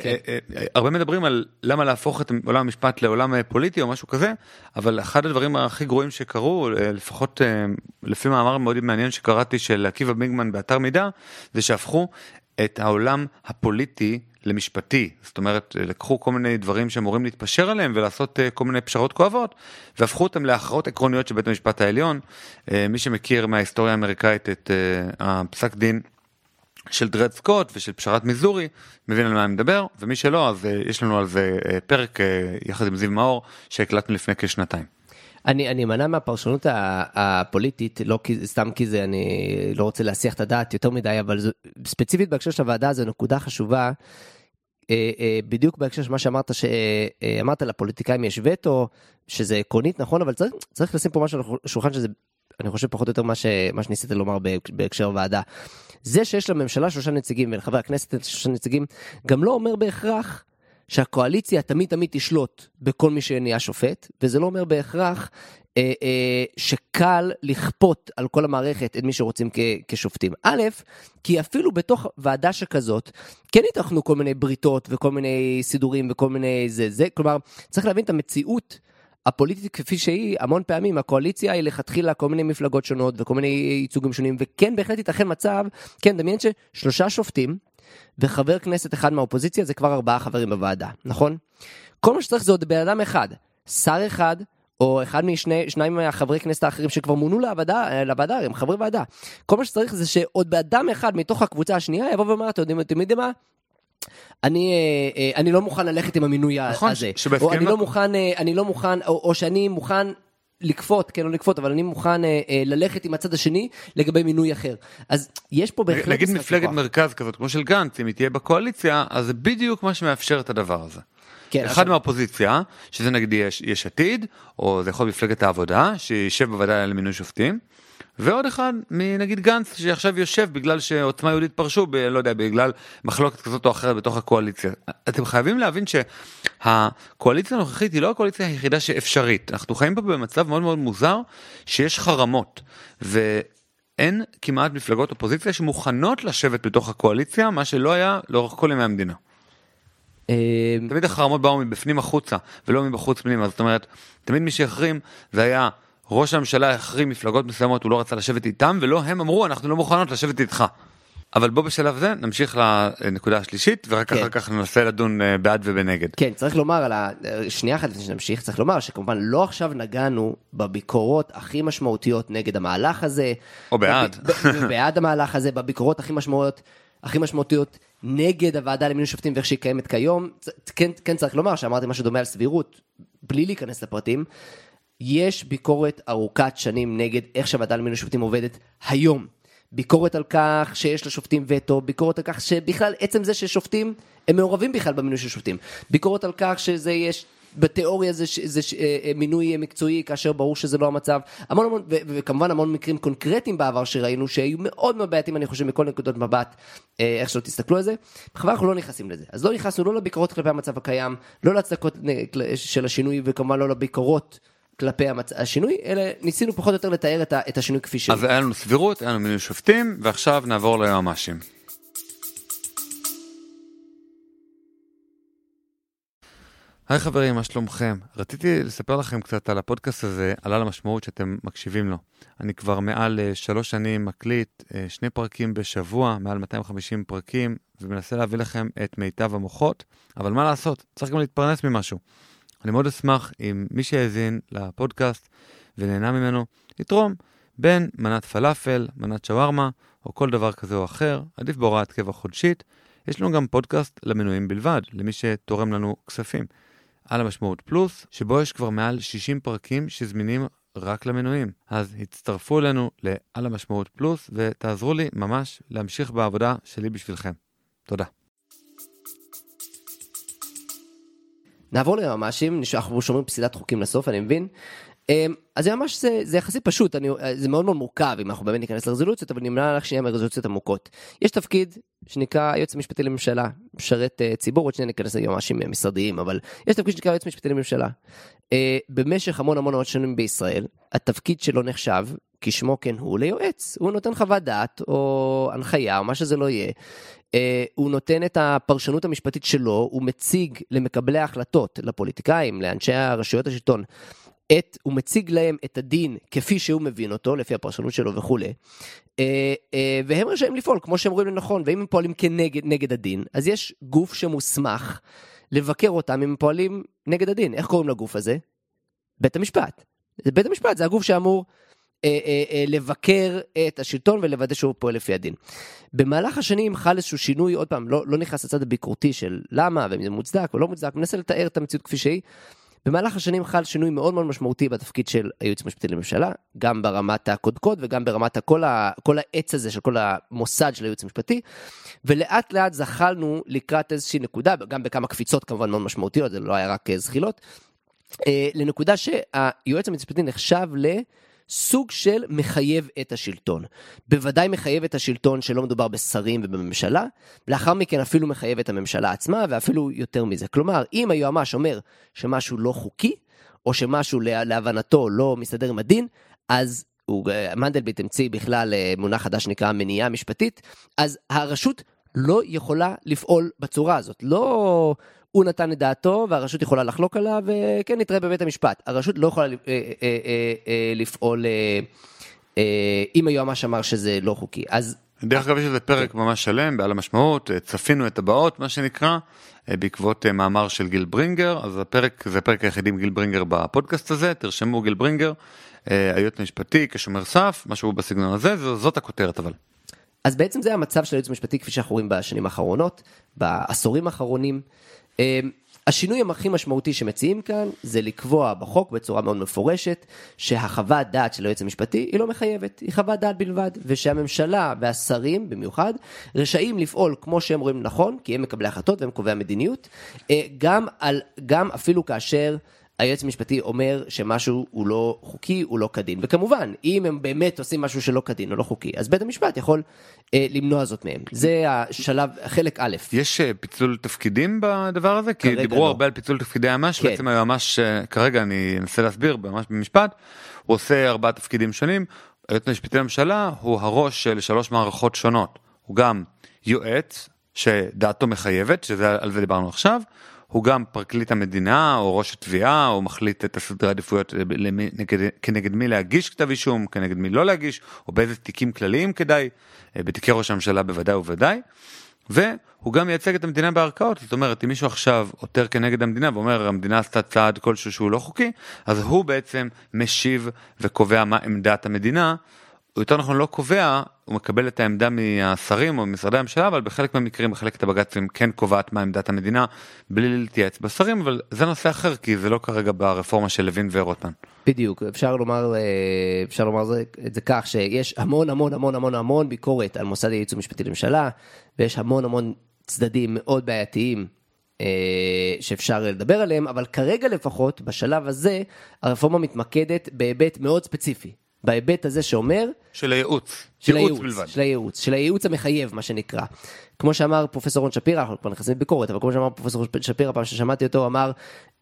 הרבה מדברים על למה להפוך את עולם המשפט לעולם פוליטי או משהו כזה, אבל אחד הדברים הכי גרועים שקרו, לפחות לפי מאמר מאוד מעניין שקראתי של עקיבא ביגמן באתר מידע, זה שהפכו את העולם הפוליטי למשפטי, זאת אומרת, לקחו כל מיני דברים שאמורים להתפשר עליהם ולעשות כל מיני פשרות כואבות, והפכו אותם להכרעות עקרוניות של בית המשפט העליון. מי שמכיר מההיסטוריה האמריקאית את הפסק דין של דרד סקוט ושל פשרת מיזורי, מבין על מה אני מדבר, ומי שלא, אז יש לנו על זה פרק יחד עם זיו מאור, שהקלטנו לפני כשנתיים. אני, אני מנע מהפרשנות הפוליטית, לא כי, סתם כי זה, אני לא רוצה להסיח את הדעת יותר מדי, אבל זו, ספציפית בהקשר של הוועדה, זו נקודה חשובה, אה, אה, בדיוק בהקשר של מה שאמרת, שאמרת לפוליטיקאים יש וטו, שזה עקרונית נכון, אבל צריך, צריך לשים פה משהו על השולחן, שזה, אני חושב פחות או יותר מה, ש, מה שניסית לומר בהקשר הוועדה. זה שיש לממשלה שלושה נציגים, ולחבר הכנסת שלושה נציגים, גם לא אומר בהכרח, שהקואליציה תמיד תמיד תשלוט בכל מי שנהיה שופט, וזה לא אומר בהכרח אה, אה, שקל לכפות על כל המערכת את מי שרוצים כ- כשופטים. א', כי אפילו בתוך ועדה שכזאת, כן יתכנו כל מיני בריתות וכל מיני סידורים וכל מיני זה, זה, כלומר, צריך להבין את המציאות הפוליטית כפי שהיא, המון פעמים הקואליציה היא לכתחילה כל מיני מפלגות שונות וכל מיני ייצוגים שונים, וכן בהחלט ייתכן מצב, כן, דמיין ששלושה שופטים, וחבר כנסת אחד מהאופוזיציה זה כבר ארבעה חברים בוועדה, נכון? כל מה שצריך זה עוד בן אדם אחד, שר אחד, או אחד משני, שניים מהחברי כנסת האחרים שכבר מונו לוועדה, לוועדה, הם חברי ועדה. כל מה שצריך זה שעוד באדם אחד מתוך הקבוצה השנייה יבוא ואומר, אתם יודעים, אתם יודעים מה? אני, אני לא מוכן ללכת עם המינוי נכון, הזה. או אני לא מוכן, אני לא מוכן, או, או שאני מוכן לקפות, כן, לא לקפות, אבל אני מוכן אה, אה, ללכת עם הצד השני לגבי מינוי אחר. אז יש פה בהחלט... נגיד מפלגת מרכז כזאת, כמו של גנץ, אם היא תהיה בקואליציה, אז זה בדיוק מה שמאפשר את הדבר הזה. כן, אחד עכשיו... מהאופוזיציה, שזה נגיד יש, יש עתיד, או זה יכול מפלגת העבודה, שישב בוועדה למינוי שופטים, ועוד אחד מנגיד גנץ, שעכשיו יושב בגלל שעוצמה יהודית פרשו, ב, לא יודע, בגלל מחלוקת כזאת או אחרת בתוך הקואליציה. אתם חייבים להבין שהקואליציה הנוכחית היא לא הקואליציה היחידה שאפשרית. אנחנו חיים פה במצב מאוד מאוד מוזר, שיש חרמות, ואין כמעט מפלגות אופוזיציה שמוכנות לשבת בתוך הקואליציה, מה שלא היה לאורך כל ימי המדינה. תמיד החרמות באו מבפנים החוצה, ולא מבחוץ פנימה. זאת אומרת, תמיד מי שהחרים זה היה... ראש הממשלה החרים מפלגות מסוימות, הוא לא רצה לשבת איתם, ולא הם אמרו, אנחנו לא מוכנות לשבת איתך. אבל בוא בשלב זה נמשיך לנקודה השלישית, ורק אחר כך ננסה לדון בעד ובנגד. כן, צריך לומר, על השנייה אחת שנמשיך, צריך לומר שכמובן לא עכשיו נגענו בביקורות הכי משמעותיות נגד המהלך הזה, או בעד. בעד המהלך הזה, בביקורות הכי משמעותיות, הכי משמעותיות נגד הוועדה למינוי שופטים ואיך שהיא קיימת כיום. כן, כן צריך לומר שאמרתי משהו דומה על סבירות, בלי להיכנס לפרטים, יש ביקורת ארוכת שנים נגד איך שהוועדה למינוי שופטים עובדת היום. ביקורת על כך שיש לשופטים וטו, ביקורת על כך שבכלל עצם זה ששופטים הם מעורבים בכלל במינוי של שופטים. ביקורת על כך שזה יש בתיאוריה זה, זה מינוי מקצועי כאשר ברור שזה לא המצב. המון המון, ו- וכמובן המון מקרים קונקרטיים בעבר שראינו שהיו מאוד מאוד בעייתים, אני חושב, מכל נקודות מבט, איך שלא תסתכלו על זה. בכלל אנחנו לא נכנסים לזה. אז לא נכנסנו לא לביקורות כלפי המצב הקיים, לא להצדקות של השינוי, וכמובן לא לביקורות כלפי המצ... השינוי, אלא ניסינו פחות או יותר לתאר את, ה... את השינוי כפי שהוא. אז היה לנו סבירות, היה לנו מינוי שופטים, ועכשיו נעבור ליועמ"שים. היי חברים, מה שלומכם? רציתי לספר לכם קצת על הפודקאסט הזה, על המשמעות שאתם מקשיבים לו. אני כבר מעל שלוש שנים מקליט שני פרקים בשבוע, מעל מאתיים וחמישים פרקים, ומנסה להביא לכם את מיטב המוחות, אבל מה לעשות? צריך גם להתפרנס ממשהו. אני מאוד אשמח אם מי שיאזין לפודקאסט ונהנה ממנו, יתרום בין מנת פלאפל, מנת שווארמה, או כל דבר כזה או אחר, עדיף בהוראת קבע חודשית. יש לנו גם פודקאסט למנויים בלבד, למי שתורם לנו כספים. על המשמעות פלוס, שבו יש כבר מעל שישים פרקים שזמינים רק למנויים. אז הצטרפו אלינו לעל המשמעות פלוס, ותעזרו לי ממש להמשיך בעבודה שלי בשבילכם. תודה. נעבור ליועמ"שים, אנחנו שומרים פסילת חוקים לסוף, אני מבין. אז זה ממש, זה, זה יחסית פשוט, אני, זה מאוד מאוד מורכב, אם אנחנו באמת ניכנס לרזולוציות, אבל נמנע לך שנייה מרזולוציות עמוקות. יש תפקיד שנקרא היועץ המשפטי לממשלה, משרת uh, ציבור, עוד שנייה ניכנס ליועמ"שים משרדיים, אבל יש תפקיד שנקרא היועץ המשפטי לממשלה. Uh, במשך המון המון המון שנים בישראל, התפקיד שלו נחשב, כשמו כן הוא ליועץ. הוא נותן חוות דעת, או הנחיה, או מה שזה לא יהיה. Uh, הוא נותן את הפרשנות המשפטית שלו, הוא מציג למקבלי ההחלטות, לפוליטיקאים, לאנשי הרשויות השלטון, את, הוא מציג להם את הדין כפי שהוא מבין אותו, לפי הפרשנות שלו וכו'. והם רשאים לפעול, כמו שהם רואים לנכון, ואם הם פועלים כנגד נגד הדין, אז יש גוף שמוסמך לבקר אותם אם הם פועלים נגד הדין. איך קוראים לגוף הזה? בית המשפט. בית המשפט זה הגוף שאמור אה, אה, אה, לבקר את השלטון ולוודא שהוא פועל לפי הדין. במהלך השנים חל איזשהו שינוי, עוד פעם, לא, לא נכנס לצד הביקורתי של למה, ואם זה מוצדק או לא מוצדק, מנסה לתאר את המציאות כפי שהיא. במהלך השנים חל שינוי מאוד מאוד משמעותי בתפקיד של הייעוץ המשפטי לממשלה, גם ברמת הקודקוד וגם ברמת כל, ה, כל העץ הזה של כל המוסד של הייעוץ המשפטי, ולאט לאט זכלנו לקראת איזושהי נקודה, גם בכמה קפיצות כמובן מאוד משמעותיות, זה לא היה רק זחילות, לנקודה שהייעוץ המשפטי נחשב לסוג של מחייב את השלטון. בוודאי מחייב את השלטון שלא מדובר בשרים ובממשלה, לאחר מכן אפילו מחייב את הממשלה עצמה, ואפילו יותר מזה. כלומר, אם היועמ"ש אומר שמשהו לא חוקי, או שמשהו להבנתו לא מסתדר עם הדין, אז הוא, מנדלבליט המציא בכלל מונח חדש שנקרא מניעה משפטית, אז הרשות לא יכולה לפעול בצורה הזאת. לא הוא נתן את דעתו, והרשות יכולה לחלוק עליו, וכן נתראה בבית המשפט. הרשות לא יכולה לפעול אם היועמ"ש אמר שזה לא חוקי. אז דרך אגב יש איזה פרק ממש שלם בעל המשמעות, צפינו את הבאות מה שנקרא, בעקבות מאמר של גיל ברינגר, אז הפרק זה הפרק היחידי עם גיל ברינגר בפודקאסט הזה, תרשמו גיל ברינגר, היועץ המשפטי כשומר סף, משהו בסגנון הזה, זאת הכותרת אבל. אז בעצם זה המצב של הייעוץ המשפטי כפי שאנחנו רואים בשנים האחרונות, בעשורים האחרונים. השינוי הכי משמעותי שמציעים כאן זה לקבוע בחוק בצורה מאוד מפורשת שהחוות דעת של היועץ המשפטי היא לא מחייבת, היא חוות דעת בלבד, ושהממשלה והשרים במיוחד רשאים לפעול כמו שהם רואים נכון, כי הם מקבלי החלטות והם קובעי המדיניות, גם, על, גם אפילו כאשר היועץ המשפטי אומר שמשהו הוא לא חוקי, הוא לא כדין. וכמובן, אם הם באמת עושים משהו שלא כדין או לא חוקי, אז בית המשפט יכול אה, למנוע זאת מהם. זה השלב, חלק א'. יש אה, פיצול תפקידים בדבר הזה? כי דיברו לא. הרבה על פיצול תפקידי היועמ"ש, כן. בעצם היועמ"ש, כרגע אני אנסה להסביר ממש במשפט, הוא עושה ארבעה תפקידים שונים, היועץ המשפטי לממשלה הוא הראש של שלוש מערכות שונות. הוא גם יועץ, שדעתו מחייבת, שזה על זה דיברנו עכשיו, הוא גם פרקליט המדינה, או ראש התביעה, או מחליט את הסדרי העדיפויות כנגד מי להגיש כתב אישום, כנגד מי לא להגיש, או באיזה תיקים כלליים כדאי, בתיקי ראש הממשלה בוודאי ובוודאי, והוא גם מייצג את המדינה בערכאות, זאת אומרת, אם מישהו עכשיו עותר כנגד המדינה, ואומר, המדינה עשתה צעד כלשהו שהוא לא חוקי, אז הוא בעצם משיב וקובע מה עמדת המדינה, הוא יותר נכון לא קובע, הוא מקבל את העמדה מהשרים או משרדי הממשלה, אבל בחלק מהמקרים, בחלק הבג"צים כן קובעת מה עמדת המדינה, בלי להתייעץ בשרים, אבל זה נושא אחר, כי זה לא כרגע ברפורמה של לוין ורוטמן. בדיוק, אפשר לומר, אפשר לומר את זה כך, שיש המון המון המון המון המון ביקורת על מוסד הייעוץ המשפטי לממשלה, ויש המון המון צדדים מאוד בעייתיים, שאפשר לדבר עליהם, אבל כרגע לפחות, בשלב הזה, הרפורמה מתמקדת בהיבט מאוד ספציפי. בהיבט הזה שאומר של הייעוץ, של הייעוץ, של הייעוץ, של הייעוץ המחייב, מה שנקרא. כמו שאמר פרופסור רון שפירא, אנחנו כבר נכנסים בביקורת, אבל כמו שאמר פרופסור שפירא, פעם ששמעתי אותו, אמר,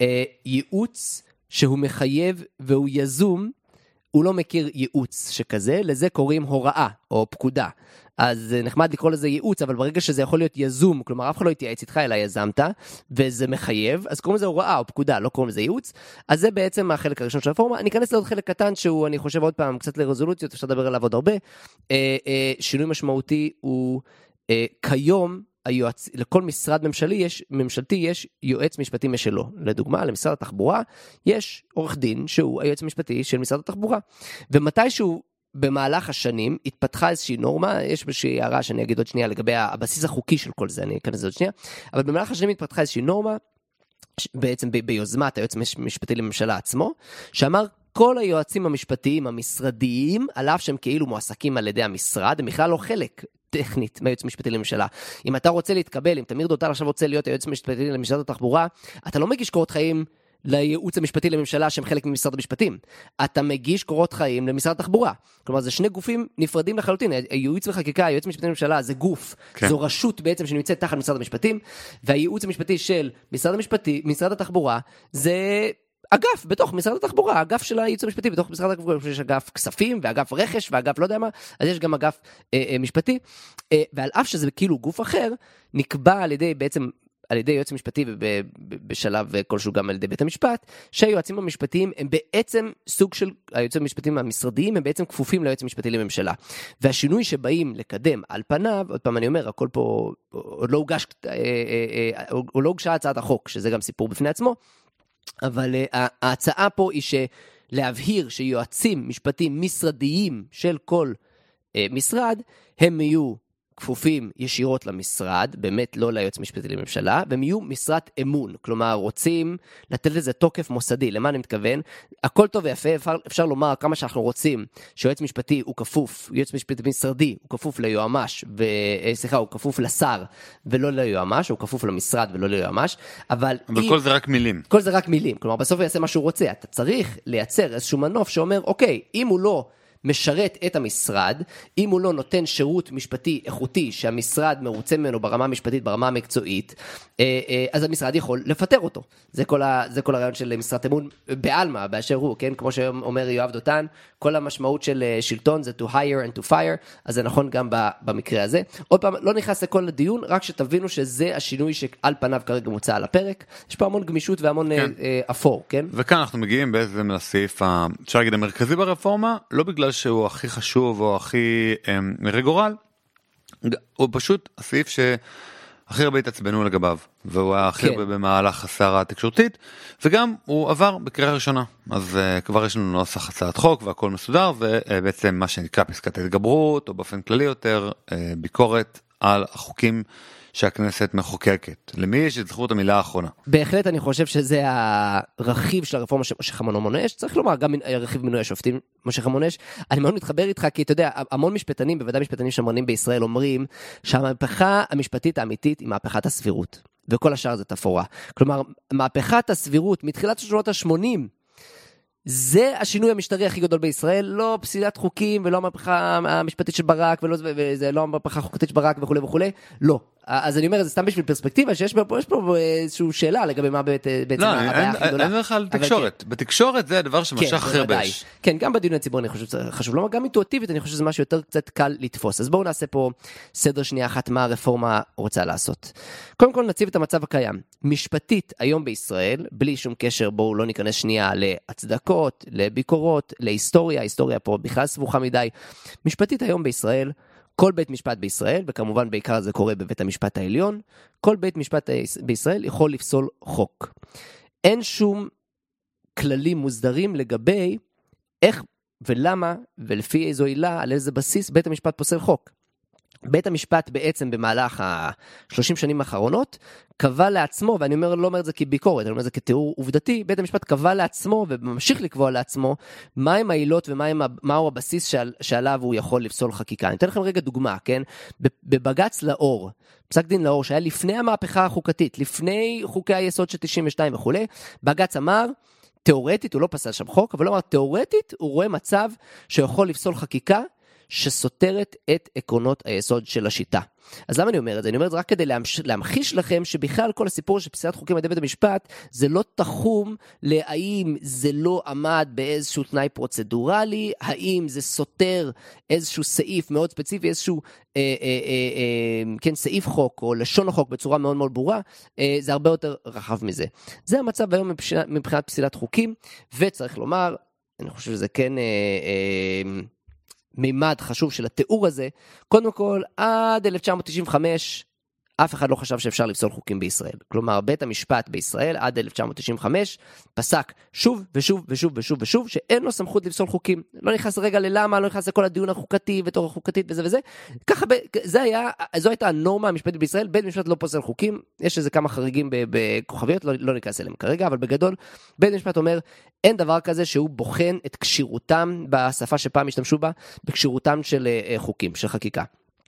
ייעוץ שהוא מחייב והוא יזום, הוא לא מכיר ייעוץ שכזה, לזה קוראים הוראה או פקודה. אז נחמד לקרוא לזה ייעוץ, אבל ברגע שזה יכול להיות יזום, כלומר אף אחד לא יתייעץ איתך, אלא יזמת, וזה מחייב, אז קוראים לזה הוראה או פקודה, לא קוראים לזה ייעוץ. אז זה בעצם החלק הראשון של הרפורמה. אני אכנס לעוד חלק קטן, שהוא, אני חושב עוד פעם, קצת לרזולוציות, אפשר לדבר עליו עוד הרבה. אה, אה, שינוי משמעותי הוא אה, כיום, היועץ, לכל משרד ממשלי יש, ממשלתי יש יועץ משפטי משלו. לדוגמה, למשרד התחבורה יש עורך דין שהוא היועץ המשפטי של משרד התחבורה. ומתי שהוא במהלך השנים התפתחה איזושהי נורמה, יש איזושהי הערה שאני אגיד עוד שנייה לגבי הבסיס החוקי של כל זה, אני אכנס עוד שנייה, אבל במהלך השנים התפתחה איזושהי נורמה, בעצם ב- ביוזמת היועץ המשפטי לממשלה עצמו, שאמר כל היועצים המשפטיים המשרדיים, על אף שהם כאילו מועסקים על ידי המשרד, הם בכלל לא חלק טכנית מהיועץ המשפטי לממשלה. אם אתה רוצה להתקבל, אם תמיר דוטל עכשיו רוצה להיות היועץ המשפטי למשרד התחבורה, אתה לא מגיש קורות חיים לייעוץ המשפטי לממשלה שהם חלק ממשרד המשפטים. אתה מגיש קורות חיים למשרד התחבורה. כלומר, זה שני גופים נפרדים לחלוטין. הייעוץ וחקיקה, הייעוץ המשפטי לממשלה, זה גוף. כן. זו רשות בעצם שנמצאת תחת משרד המשפטים, והייעוץ המשפטי של משרד המשפטי, משרד התחבורה, זה אגף בתוך משרד התחבורה, אגף של הייעוץ המשפטי בתוך משרד התחבורה, יש אגף כספים ואגף רכש ואגף לא יודע מה, אז יש גם אגף אה, אה, משפטי, אה, ועל אף שזה כאילו גוף אחר, נקבע על ידי בעצם על ידי יועץ משפטי ובשלב כלשהו גם על ידי בית המשפט, שהיועצים המשפטיים הם בעצם סוג של, היועצים המשפטיים המשרדיים הם בעצם כפופים ליועץ המשפטי לממשלה. והשינוי שבאים לקדם על פניו, עוד פעם אני אומר, הכל פה, עוד לא הוגש, עוד לא הוגשה הצעת החוק, שזה גם סיפור בפני עצמו, אבל ההצעה פה היא שלהבהיר שיועצים משפטיים משרדיים של כל משרד, הם יהיו כפופים ישירות למשרד, באמת לא ליועץ משפטי לממשלה, והם יהיו משרת אמון, כלומר רוצים לתת לזה תוקף מוסדי, למה אני מתכוון? הכל טוב ויפה, אפשר, אפשר לומר כמה שאנחנו רוצים, שיועץ משפטי הוא כפוף, יועץ משפטי משרדי הוא כפוף ליועמ"ש, וסליחה, הוא כפוף לשר ולא ליועמ"ש, הוא כפוף למשרד ולא ליועמ"ש, אבל... אבל אם, כל זה רק מילים. כל זה רק מילים, כלומר בסוף הוא יעשה מה שהוא רוצה, אתה צריך לייצר איזשהו מנוף שאומר, אוקיי, אם הוא לא משרת את המשרד, אם הוא לא נותן שירות משפטי איכותי שהמשרד מרוצה ממנו ברמה המשפטית, ברמה המקצועית, אז המשרד יכול לפטר אותו. זה כל, ה, זה כל הרעיון של משרת אמון בעלמא, באשר הוא, כן? כמו שאומר יואב דותן, כל המשמעות של שלטון זה to hire and to fire, אז זה נכון גם במקרה הזה. עוד פעם, לא נכנס לכל הדיון, רק שתבינו שזה השינוי שעל פניו כרגע מוצא על הפרק. יש פה המון גמישות והמון כן. אפור, כן? וכאן אנחנו מגיעים בעצם לסעיף, אפשר להגיד, המרכזי ברפורמה, לא בגלל שהוא הכי חשוב או הכי מרי גורל, הוא פשוט הסעיף שהכי הרבה התעצבנו לגביו, והוא היה הכי הרבה במהלך הסערה התקשורתית, וגם הוא עבר בקריאה ראשונה, אז כבר יש לנו נוסח הצעת חוק והכל מסודר, ובעצם מה שנקרא פסקת ההתגברות, או באופן כללי יותר, ביקורת על החוקים שהכנסת מחוקקת. למי יש את זכות המילה האחרונה? בהחלט אני חושב שזה הרכיב של הרפורמה של משה חמון מונש, צריך לומר גם הרכיב מינוי השופטים, משה חמון מונש, אני מאוד מתחבר איתך, כי אתה יודע, המון משפטנים, בוודאי משפטנים שמרנים בישראל, אומרים שהמהפכה המשפטית האמיתית היא מהפכת הסבירות, וכל השאר זה תפאורה. כלומר, מהפכת הסבירות מתחילת שנות ה-שמונים, זה השינוי המשטרי הכי גדול בישראל, לא פסילת חוקים ולא המהפכה המשפטית של ברק, וזה לא המהפכה החוקתית של ברק וכו' וכו', לא. אז אני אומר, זה סתם בשביל פרספקטיבה, שיש פה, יש פה איזושהי שאלה לגבי מה בעצם הבעיה הכי גדולה. אין לך על תקשורת. בתקשורת זה הדבר שמשך הכי הרבה. כן, גם בדיון הציבור אני חושב, חשוב לומר, גם אינטואיטיבית אני חושב שזה משהו יותר קצת קל לתפוס. אז בואו נעשה פה סדר שנייה אחת, מה הרפורמה רוצה לעשות. קודם כל נציב את המצב הקיים. משפטית היום בישראל, בלי שום קשר, בואו לא ניכנס שנייה להצדקות, לביקורות, להיסטוריה, ההיסטוריה פה בכלל סבוכה מדי. משפטית היום בישראל, כל בית משפט בישראל, וכמובן בעיקר זה קורה בבית המשפט העליון, כל בית משפט בישראל יכול לפסול חוק. אין שום כללים מוסדרים לגבי איך ולמה, ולפי איזו עילה, על איזה בסיס, בית המשפט פוסל חוק. בית המשפט בעצם במהלך ה-שלושים שנים האחרונות, קבע לעצמו, ואני אומר, לא אומר את זה כביקורת, אני אומר את זה כתיאור עובדתי, בית המשפט קבע לעצמו, וממשיך לקבוע לעצמו, מהם העילות ומהו הבסיס שעל, שעליו הוא יכול לפסול חקיקה. אני אתן לכם רגע דוגמה, כן? בבג"ץ לאור, פסק דין לאור, שהיה לפני המהפכה החוקתית, לפני חוקי היסוד של תשעים ושתיים וכו', בג"ץ אמר, תיאורטית, הוא לא פסל שם חוק, אבל הוא אמר, תיאורטית, הוא רואה מצב שיכול לפסול חקיקה, שסותרת את עקרונות היסוד של השיטה. אז למה אני אומר את זה? אני אומר את זה רק כדי להמחיש לכם שבכלל כל הסיפור של פסילת חוקים על ידי בית המשפט, זה לא תחום להאם זה לא עמד באיזשהו תנאי פרוצדורלי, האם זה סותר איזשהו סעיף מאוד ספציפי, איזשהו אה, אה, אה, אה, כן, סעיף חוק או לשון החוק בצורה מאוד מאוד ברורה, אה, זה הרבה יותר רחב מזה. זה המצב היום מבחינת, מבחינת פסילת חוקים, וצריך לומר, אני חושב שזה כן... אה, אה, מימד חשוב של התיאור הזה, קודם כל, עד אלף תשע מאות תשעים וחמש, אף אחד לא חשב שאפשר לפסול חוקים בישראל. כלומר, בית המשפט בישראל, עד אלף תשע מאות תשעים וחמש, פסק שוב ושוב ושוב ושוב ושוב, שאין לו סמכות לפסול חוקים. לא נכנס רגע ללמה, לא נכנס לכל הדיון החוקתי ותור החוקתית וזה וזה. ככה, זה היה, זו הייתה הנורמה המשפטית בישראל, בית המשפט לא פוסל חוקים, יש איזה כמה חריגים בכוכביות, לא, לא ניכנס אליהם כרגע, אבל בגדול, בית המשפט אומר, אין דבר כזה שהוא בוחן את קשירותם, בשפה שפעם השתמשו בה, בקשירותם של חוקים, של חקיקה.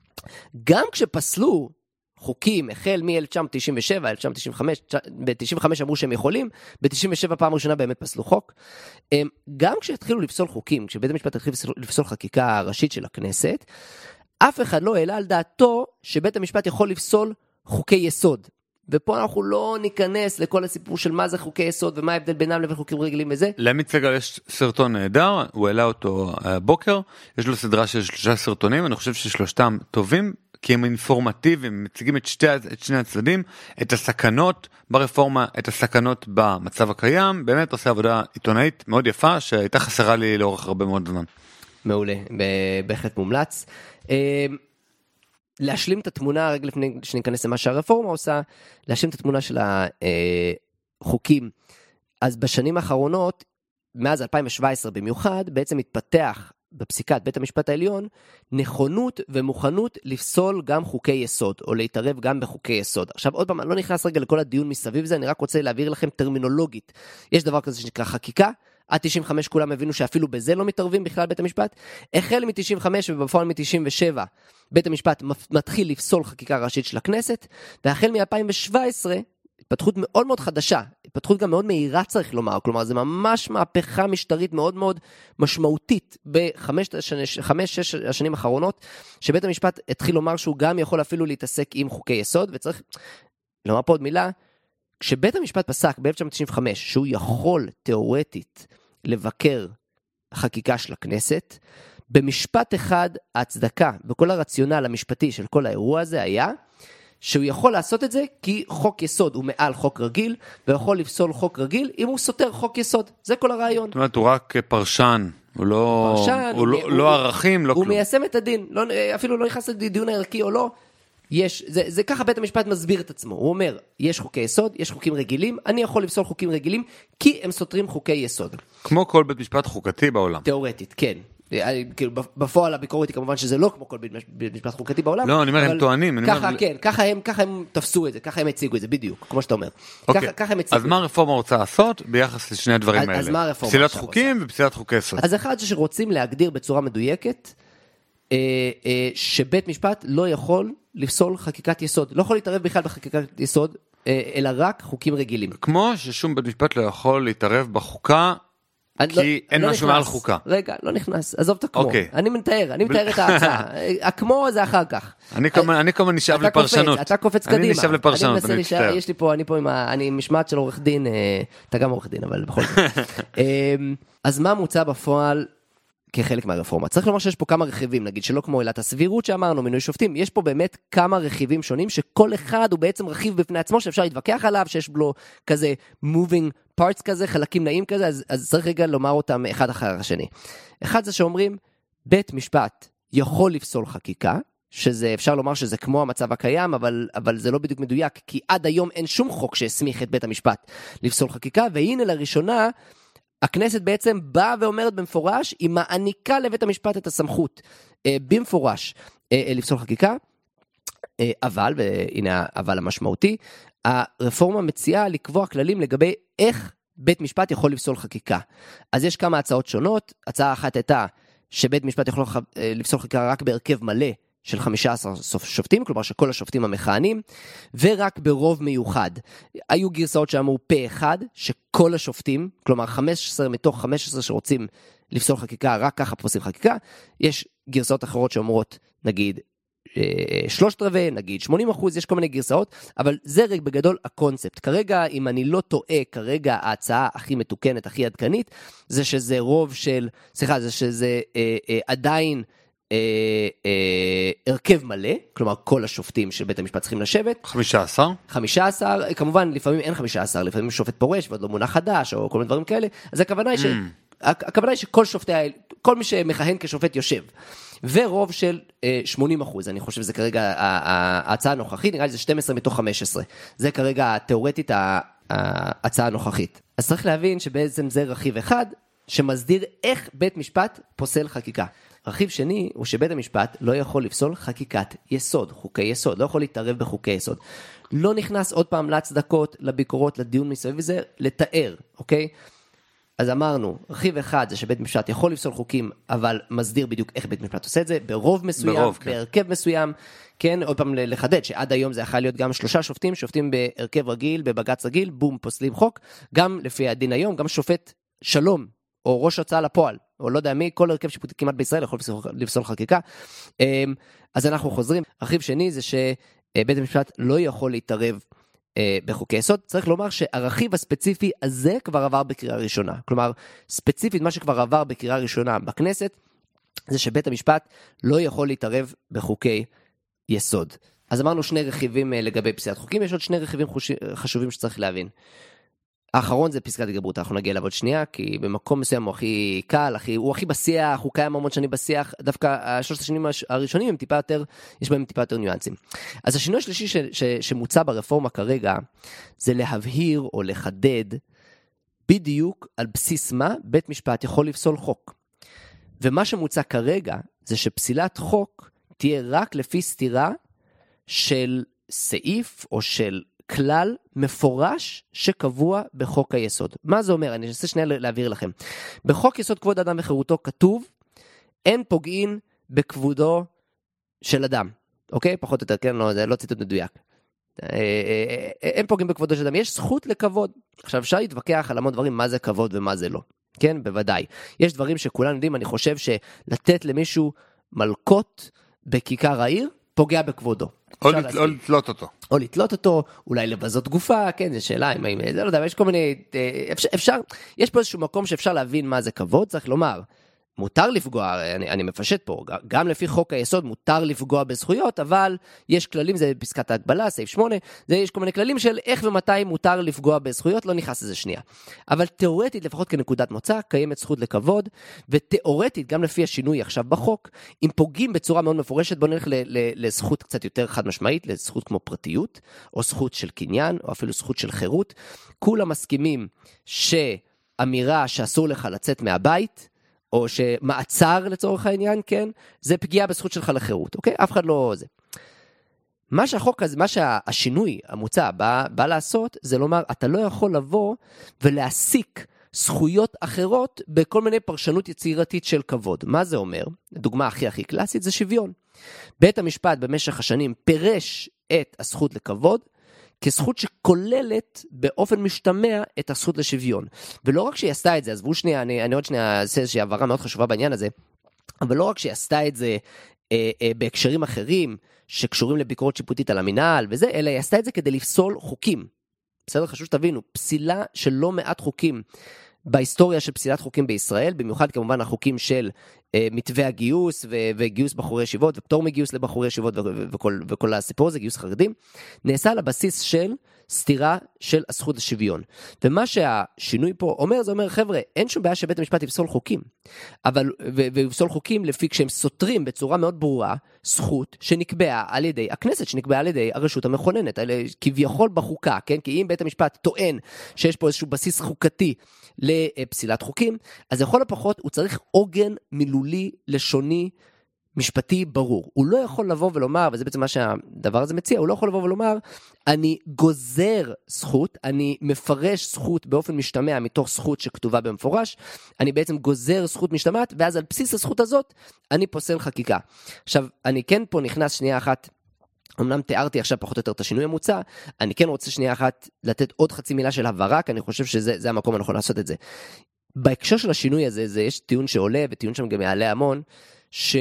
גם כשפסלו חוקים, החל מ-אלף תשע מאות תשעים ושבע, אלף תשע מאות תשעים וחמש, ב-תשעים וחמש אמרו שהם יכולים, ב-תשעים ושבע פעם ראשונה באמת פסלו חוק. גם כשהתחילו לפסול חוקים, כשבית המשפט התחיל לפסול חקיקה הראשית של הכנסת, אף אחד לא העלה על דעתו שבית המשפט יכול לפסול חוקי יסוד. ופה אנחנו לא ניכנס לכל הסיפור של מה זה חוקי יסוד ומה ההבדל בינם לבין חוקים רגילים וזה. לעמית סגל יש סרטון נהדר, הוא העלה אותו הבוקר, יש לו סדרה של שלושה סרטונים, אני חושב ששלושתם טובים, כי הם אינפורמטיביים, מציגים את, שתי, את שני הצדדים, את הסכנות ברפורמה, את הסכנות במצב הקיים, באמת עושה עבודה עיתונאית מאוד יפה, שהייתה חסרה לי לאורך הרבה מאוד זמן. מעולה, בהחלט מומלץ. להשלים את התמונה, רגע לפני שניכנס למה שהרפורמה עושה, להשלים את התמונה של החוקים. אז בשנים האחרונות, מאז אלפיים שבע עשרה במיוחד, בעצם התפתח בפסיקת בית המשפט העליון, נכונות ומוכנות לפסול גם חוקי יסוד, או להתערב גם בחוקי יסוד. עכשיו עוד פעם, אני לא נכנס רגע לכל הדיון מסביב זה, אני רק רוצה להעביר לכם טרמינולוגית. יש דבר כזה שנקרא חקיקה, עד תשעים וחמש כולם הבינו שאפילו בזה לא מתערבים בכלל בית המשפט, החל מ-תשעים וחמש ובפועל מ-תשעים ושבע, בית המשפט מתחיל לפסול חקיקה ראשית של הכנסת, והחל מ-אלפיים שבע עשרה, התפתחות מאוד מאוד חדשה, התפתחות גם מאוד מהירה צריך לומר, כלומר זה ממש מהפכה משטרית מאוד מאוד משמעותית בחמש, חמש, שש השנים האחרונות, שבית המשפט התחיל לומר שהוא גם יכול אפילו להתעסק עם חוקי יסוד, וצריך לומר פה עוד מילה, כשבית המשפט פסק ב-אלף תשע מאות תשעים וחמש, שהוא יכול תיאורטית לבקר חקיקה של הכנסת, במשפט אחד ההצדקה וכל הרציונל המשפטי של כל האירוע הזה היה, שהוא יכול לעשות את זה כי חוק יסוד הוא מעל חוק רגיל, ויכול לפסול חוק רגיל אם הוא סותר חוק יסוד. זה כל הרעיון. זאת אומרת, הוא רק פרשן, הוא לא, פרשן, הוא, הוא, לא, הוא, לא ערכים, לא הוא כלום. הוא מיישם את הדין, לא, אפילו לא נכנס לדיון הערכי או לא. יש, זה, זה ככה בית המשפט מסביר את עצמו. הוא אומר, יש חוקי יסוד, יש חוקים רגילים, אני יכול לפסול חוקים רגילים, כי הם סותרים חוקי יסוד. כמו כל בית משפט חוקתי בעולם. תיאורטית, כן. בפועל הביקורת היא כמובן שזה לא כמו כל בית משפט חוקתי בעולם. לא, אני אומר, הם טוענים. ככה, כן, ככה הם תפסו את זה, ככה הם הציגו את זה, בדיוק, כמו שאתה אומר. אז מה הרפורמה רוצה לעשות ביחס לשני הדברים האלה? אז מה הרפורמה? פסילת חוקים ופסילת חוקי יסוד. אז אחד זה שרוצים להגדיר בצורה מדויקת, שבית משפט לא יכול לפסול חקיקת יסוד, לא יכול להתערב בכלל בחקיקת יסוד, אלא רק חוקים רגילים. כמו ששום בית משפט לא יכול להתערב בחוקה, כי אין משהו מעל חוקה. רגע, לא נכנס, עזוב את הכמו. אני מתאר, אני מתאר את ההצעה. הכמו זה אחר כך. אני כמובן נשאב לפרשנות. אתה קופץ קדימה. אני נשאב לפרשנות, אני מצטער. יש לי פה, אני פה עם ה... אני משמעת של עורך דין, אתה גם עורך דין, אבל בכל זאת. אז מה מוצע בפועל כחלק מהרפורמה? צריך לומר שיש פה כמה רכיבים, נגיד שלא כמו עילת הסבירות שאמרנו, מינוי שופטים, יש פה באמת כמה רכיבים שונים, שכל אחד הוא בעצם רכיב בפני עצמו, שאפשר להתווכח עליו, שיש בו כזה moving parts כזה, חלקים נעים כזה, אז, אז צריך רגע לומר אותם אחד אחר השני. אחד זה שאומרים, בית משפט יכול לפסול חקיקה, שזה אפשר לומר שזה כמו המצב הקיים, אבל, אבל זה לא בדיוק מדויק, כי עד היום אין שום חוק שהסמיך את בית המשפט לפסול חקיקה, והנה לראשונה, הכנסת בעצם באה ואומרת במפורש, היא מעניקה לבית המשפט את הסמכות אה, במפורש אה, לפסול חקיקה, אה, אבל, והנה האבל המשמעותי, הרפורמה מציעה לקבוע כללים לגבי איך בית משפט יכול לפסול חקיקה. אז יש כמה הצעות שונות, הצעה אחת הייתה שבית משפט יכול לפסול חקיקה רק בהרכב מלא של חמישה עשר שופטים, כלומר שכל השופטים המכהנים, ורק ברוב מיוחד. היו גרסאות שאמרו פה אחד, שכל השופטים, כלומר חמש עשרה מתוך חמש עשרה שרוצים לפסול חקיקה, רק ככה פוסלים חקיקה. יש גרסאות אחרות שאומרות, נגיד, שלושת רבעי, נגיד שמונים אחוז, יש כל מיני גרסאות, אבל זה רק בגדול הקונספט. כרגע, אם אני לא טועה, כרגע ההצעה הכי מתוקנת, הכי עדכנית, זה שזה רוב של, סליחה, זה שזה אה, אה, עדיין אה, אה, הרכב מלא, כלומר כל השופטים של בית המשפט צריכים לשבת. חמישה עשר? חמישה עשר, כמובן לפעמים אין חמישה עשר, לפעמים שופט פורש ועוד לא מונח חדש, או כל מיני דברים כאלה, אז הכוונה היא, ש... הכוונה היא שכל שופטי, כל מי שמכהן כשופט יושב. ורוב של שמונים אחוז, אני חושב שזה כרגע ההצעה הנוכחית, נראה לי זה שתים עשרה מתוך חמש עשרה, זה כרגע תיאורטית ההצעה הנוכחית. אז צריך להבין שבעצם זה רכיב אחד, שמסדיר איך בית משפט פוסל חקיקה. רכיב שני הוא שבית המשפט לא יכול לפסול חקיקת יסוד, חוקי יסוד, לא יכול להתערב בחוקי יסוד. לא נכנס עוד פעם להצדקות, לביקורות, לדיון מסביב וזה, לתאר, אוקיי? אז אמרנו, רכיב אחד זה שבית משפט יכול לפסול חוקים, אבל מסדיר בדיוק איך בית משפט עושה את זה, ברוב מסוים, ברוב, כן. בהרכב מסוים, כן, עוד פעם לחדד, שעד היום זה יכול להיות גם שלושה שופטים, שופטים בהרכב רגיל, בבג"ץ רגיל, בום, פוסלים חוק, גם לפי הדין היום, גם שופט שלום, או ראש הוצאה לפועל, או לא יודע מי, כל הרכב שיפוטי כמעט בישראל יכול לפסול חקיקה. אז אנחנו חוזרים. רכיב שני זה שבית המשפט לא יכול להתערב בחוקי יסוד. צריך לומר שהרכיב הספציפי הזה כבר עבר בקריאה ראשונה. כלומר, ספציפית מה שכבר עבר בקריאה ראשונה בכנסת, זה שבית המשפט לא יכול להתערב בחוקי יסוד. אז אמרנו שני רכיבים לגבי פסילת חוקים, יש עוד שני רכיבים חשובים שצריך להבין. האחרון זה פסקת התגברות, אנחנו נגיע אליו עוד שנייה, כי במקום מסוים הוא הכי קל, הכי, הוא הכי בשיח, הוא קיים המון שני בשיח, דווקא השלושת השנים הראשונים הם טיפה יותר, יש בהם טיפה יותר ניואנסים. אז השינוי השלישי ש, ש, שמוצע ברפורמה כרגע, זה להבהיר או לחדד בדיוק על בסיס מה בית משפט יכול לפסול חוק. ומה שמוצע כרגע, זה שפסילת חוק תהיה רק לפי סתירה של סעיף או של כלל מפורש שקבוע בחוק היסוד. מה זה אומר? אני אנסה שנייה להעביר לכם. בחוק יסוד כבוד אדם וחירותו כתוב, אין פוגעים בכבודו של אדם. אוקיי? פחות או יותר, כן? לא, זה לא ציטוט מדויק. אין פוגעים בכבודו של אדם. יש זכות לכבוד. עכשיו, אפשר להתווכח על המון דברים, מה זה כבוד ומה זה לא. כן? בוודאי. יש דברים שכולנו יודעים, אני חושב שלתת למישהו מלכות בכיכר העיר, פוגע בכבודו. או לתלות אותו. או לתלות אותו, אולי לבזות גופה, כן, זו שאלה, אם, אם, זה לא יודע, יש כל מיני, אפשר, אפשר, יש פה איזשהו מקום שאפשר להבין מה זה כבוד, צריך לומר, מותר לפגוע, אני, אני מפשט פה, גם לפי חוק היסוד מותר לפגוע בזכויות, אבל יש כללים, זה פסקת ההגבלה, סעיף שמונה, זה יש כל מיני כללים של איך ומתי מותר לפגוע בזכויות, לא נכנס לזה שנייה. אבל תיאורטית, לפחות כנקודת מוצא, קיימת זכות לכבוד, ותיאורטית, גם לפי השינוי עכשיו בחוק, אם פוגעים בצורה מאוד מפורשת, בוא נלך ל- ל- לזכות קצת יותר חד משמעית, לזכות כמו פרטיות, או זכות של קניין, או אפילו זכות של חירות, כולם מסכימים שאמירה שאסור לך לצאת מהבית, או שמעצר לצורך העניין, כן, זה פגיעה בזכות שלך לחירות, אוקיי? אף אחד לא זה. מה שהחוק הזה, מה שהשינוי המוצע בא, בא לעשות, זה לומר, אתה לא יכול לבוא ולהסיק זכויות אחרות בכל מיני פרשנות יצירתית של כבוד. מה זה אומר? הדוגמה הכי הכי קלאסית זה שוויון. בית המשפט במשך השנים פירש את הזכות לכבוד, כזכות שכוללת באופן משתמע את הזכות לשוויון. ולא רק שהיא עשתה את זה, עזבו שנייה, אני, אני עוד שנייה אעשה איזושהי עברה מאוד חשובה בעניין הזה, אבל לא רק שהיא עשתה את זה אה, אה, בהקשרים אחרים, שקשורים לביקורת שיפוטית על המינהל וזה, אלא היא עשתה את זה כדי לפסול חוקים. בסדר, חשוב שתבינו, פסילה של לא מעט חוקים, בהיסטוריה של פסילת חוקים בישראל, במיוחד כמובן החוקים של מתווה הגיוס וגיוס בחורי ישיבות ופטור מגיוס לבחורי ישיבות וכל, וכל הסיפור הזה, גיוס חרדים, נעשה על הבסיס של סתירה של הזכות לשוויון. ומה שהשינוי פה אומר, זה אומר, חבר'ה, אין שום בעיה שבית המשפט יפסול חוקים, אבל, ויפסול חוקים לפי כשהם סותרים בצורה מאוד ברורה, זכות שנקבעה על ידי הכנסת, שנקבעה על ידי הרשות המכוננת, כביכול בחוקה, כן? כי אם בית המשפט טוען שיש פה איזשהו בסיס חוקתי לפסילת חוקים, אז לכל הפחות הוא צריך עוגן מילולי, לשוני, משפטי ברור. הוא לא יכול לבוא ולומר, וזה בעצם מה שהדבר הזה מציע, הוא לא יכול לבוא ולומר, אני גוזר זכות, אני מפרש זכות באופן משתמע מתוך זכות שכתובה במפורש, אני בעצם גוזר זכות משתמעת, ואז על בסיס הזכות הזאת, אני פוסל חקיקה. עכשיו, אני כן פה נכנס שנייה אחת, אמנם תיארתי עכשיו פחות או יותר את השינוי המוצע, אני כן רוצה שנייה אחת לתת עוד חצי מילה של הבהרה, כי אני חושב שזה זה המקום הנכון לעשות את זה. בהקשר של השינוי הזה, זה יש טיעון שעולה, וטיעון שם גם יעלה המון, ש...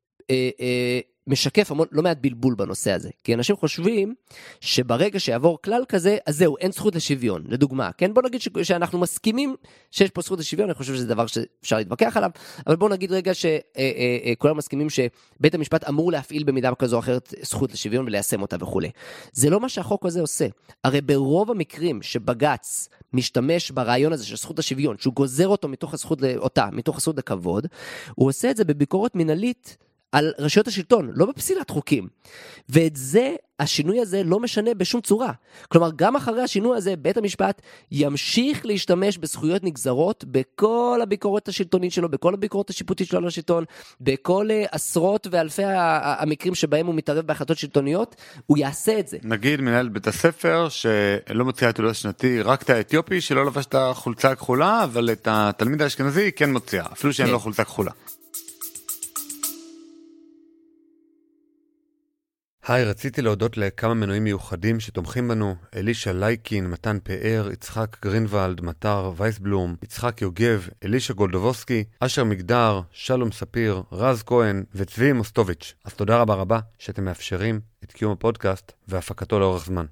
משקף המון, לא מעט בלבול בנושא הזה, כי אנשים חושבים שברגע שיעבור כלל כזה, אז זהו, אין זכות לשוויון, לדוגמה, כן? בוא נגיד ש- שאנחנו מסכימים שיש פה זכות לשוויון, אני חושב שזה דבר שאפשר להתווכח עליו, אבל בוא נגיד רגע שכולם מסכימים שבית המשפט אמור להפעיל במידה כזו או אחרת זכות לשוויון וליישם אותה וכו'. זה לא מה שהחוק הזה עושה. הרי ברוב המקרים שבג"ץ משתמש ברעיון הזה של זכות השוויון, שהוא גוזר אותו מתוך הזכות לאותה, מתוך הזכות לכבוד, הוא עושה את זה בביקורת מנהלית על רשויות השלטון, לא בפסילת חוקים. ואת זה, השינוי הזה לא משנה בשום צורה. כלומר, גם אחרי השינוי הזה, בית המשפט ימשיך להשתמש בזכויות נגזרות בכל הביקורת השלטונית שלו, בכל הביקורת השיפוטית שלו על השלטון, בכל עשרות ואלפי המקרים שבהם הוא מתערב בהחלטות שלטוניות, הוא יעשה את זה. נגיד מנהל בית הספר שלא מוציאה תעודה שנתי, רק את האתיופי שלא לבש את החולצה הכחולה, אבל את התלמיד האשכנזי כן מוציאה, אפילו שאין לו חולצה כחולה. היי, רציתי להודות לכמה מנויים מיוחדים שתומכים בנו, אלישה לייקין, מתן פאר, יצחק גרינוולד, מטר וייסבלום, יצחק יוגב, אלישה גולדובוסקי, אשר מגדר, שלום ספיר, רז כהן וצבי מוסטוביץ'. אז תודה רבה רבה שאתם מאפשרים את קיום הפודקאסט והפקתו לאורך זמן.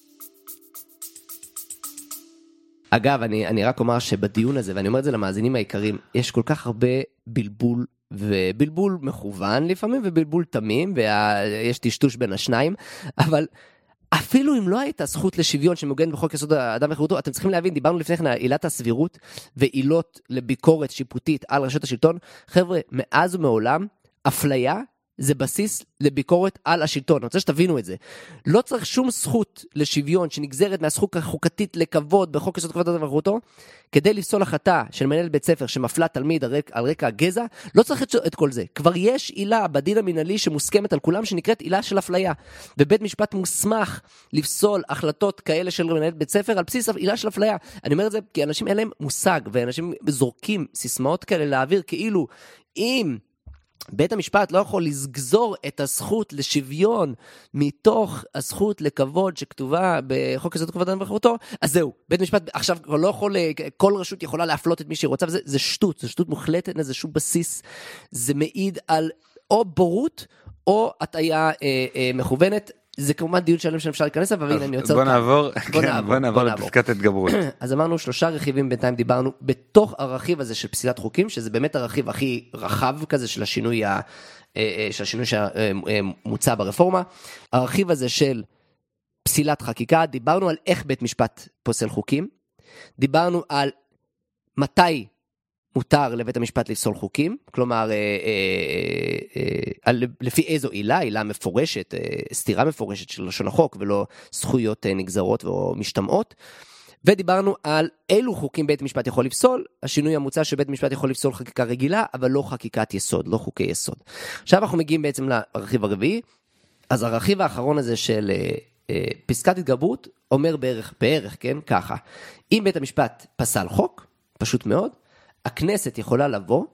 אגב, אני, אני רק אומר שבדיון הזה, ואני אומר את זה למאזינים העיקריים, יש כל כך הרבה בלבול, ובלבול מכוון לפעמים, ובלבול תמים, ויש תשטוש בין השניים, אבל אפילו אם לא הייתה זכות לשוויון שמוגן בחוק יסוד האדם וחירותו, אתם צריכים להבין, דיברנו לפני כן על עילת הסבירות, ועילות לביקורת שיפוטית על רשות השלטון, חבר'ה, מאז ומעולם, אפליה, זה בסיס לביקורת על השלטון. אני רוצה שתבינו את זה. לא צריך שום זכות לשוויון שנגזרת מהזכות החוקתית לכבוד בחוק יסוד כבוד האדם וחירותו, כדי לפסול החלטה של מנהל בית ספר שמפלה תלמיד על רקע, על רקע הגזע, לא צריך את, את כל זה. כבר יש עילה בדין המנהלי שמוסכמת על כולם שנקראת עילה של אפליה. ובית משפט מוסמך לפסול החלטות כאלה של מנהל בית ספר על בסיס עילה של אפליה. אני אומר את זה כי אנשים אין להם מושג, ואנשים זורקים סיסמאות כאלה לאוויר, כאילו אם בית המשפט לא יכול לגזור את הזכות לשוויון מתוך הזכות לכבוד שכתובה בחוק יסוד כבוד האדם וחירותו, אז זהו, בית המשפט עכשיו לא יכול, כל רשות יכולה להפלות את מי שהיא רוצה, וזה זה שטות, זה שטות מוחלטת, זה שום בסיס, זה מעיד על או בורות או הטעיה אה, אה, מכוונת. זה כמובן דיון שלם שאפשר להיכנס, אבל הנה אני יוצר בוא נעבור, בוא נעבור לפסקת התגברות. אז אמרנו שלושה רכיבים, בינתיים דיברנו בתוך הרכיב הזה של פסילת חוקים, שזה באמת הרכיב הכי רחב כזה של השינוי, של השינוי שמוצע ברפורמה. הרכיב הזה של פסילת חקיקה, דיברנו על איך בית משפט פוסל חוקים, דיברנו על מתי מותר לבית המשפט לפסול חוקים, כלומר, אה, אה, אה, לפי איזו עילה, עילה מפורשת, אה, סתירה מפורשת של לשון החוק, ולא זכויות אה, נגזרות או משתמעות, ודיברנו על אילו חוקים בית המשפט יכול לפסול, השינוי המוצע שבית המשפט יכול לפסול חקיקה רגילה, אבל לא חקיקת יסוד, לא חוקי יסוד. עכשיו אנחנו מגיעים בעצם לרכיב הרביעי, אז הרכיב האחרון הזה של אה, אה, פסקת התגברות, אומר בערך, בערך, כן, ככה, אם בית המשפט פסל חוק, פשוט מאוד, הכנסת יכולה לבוא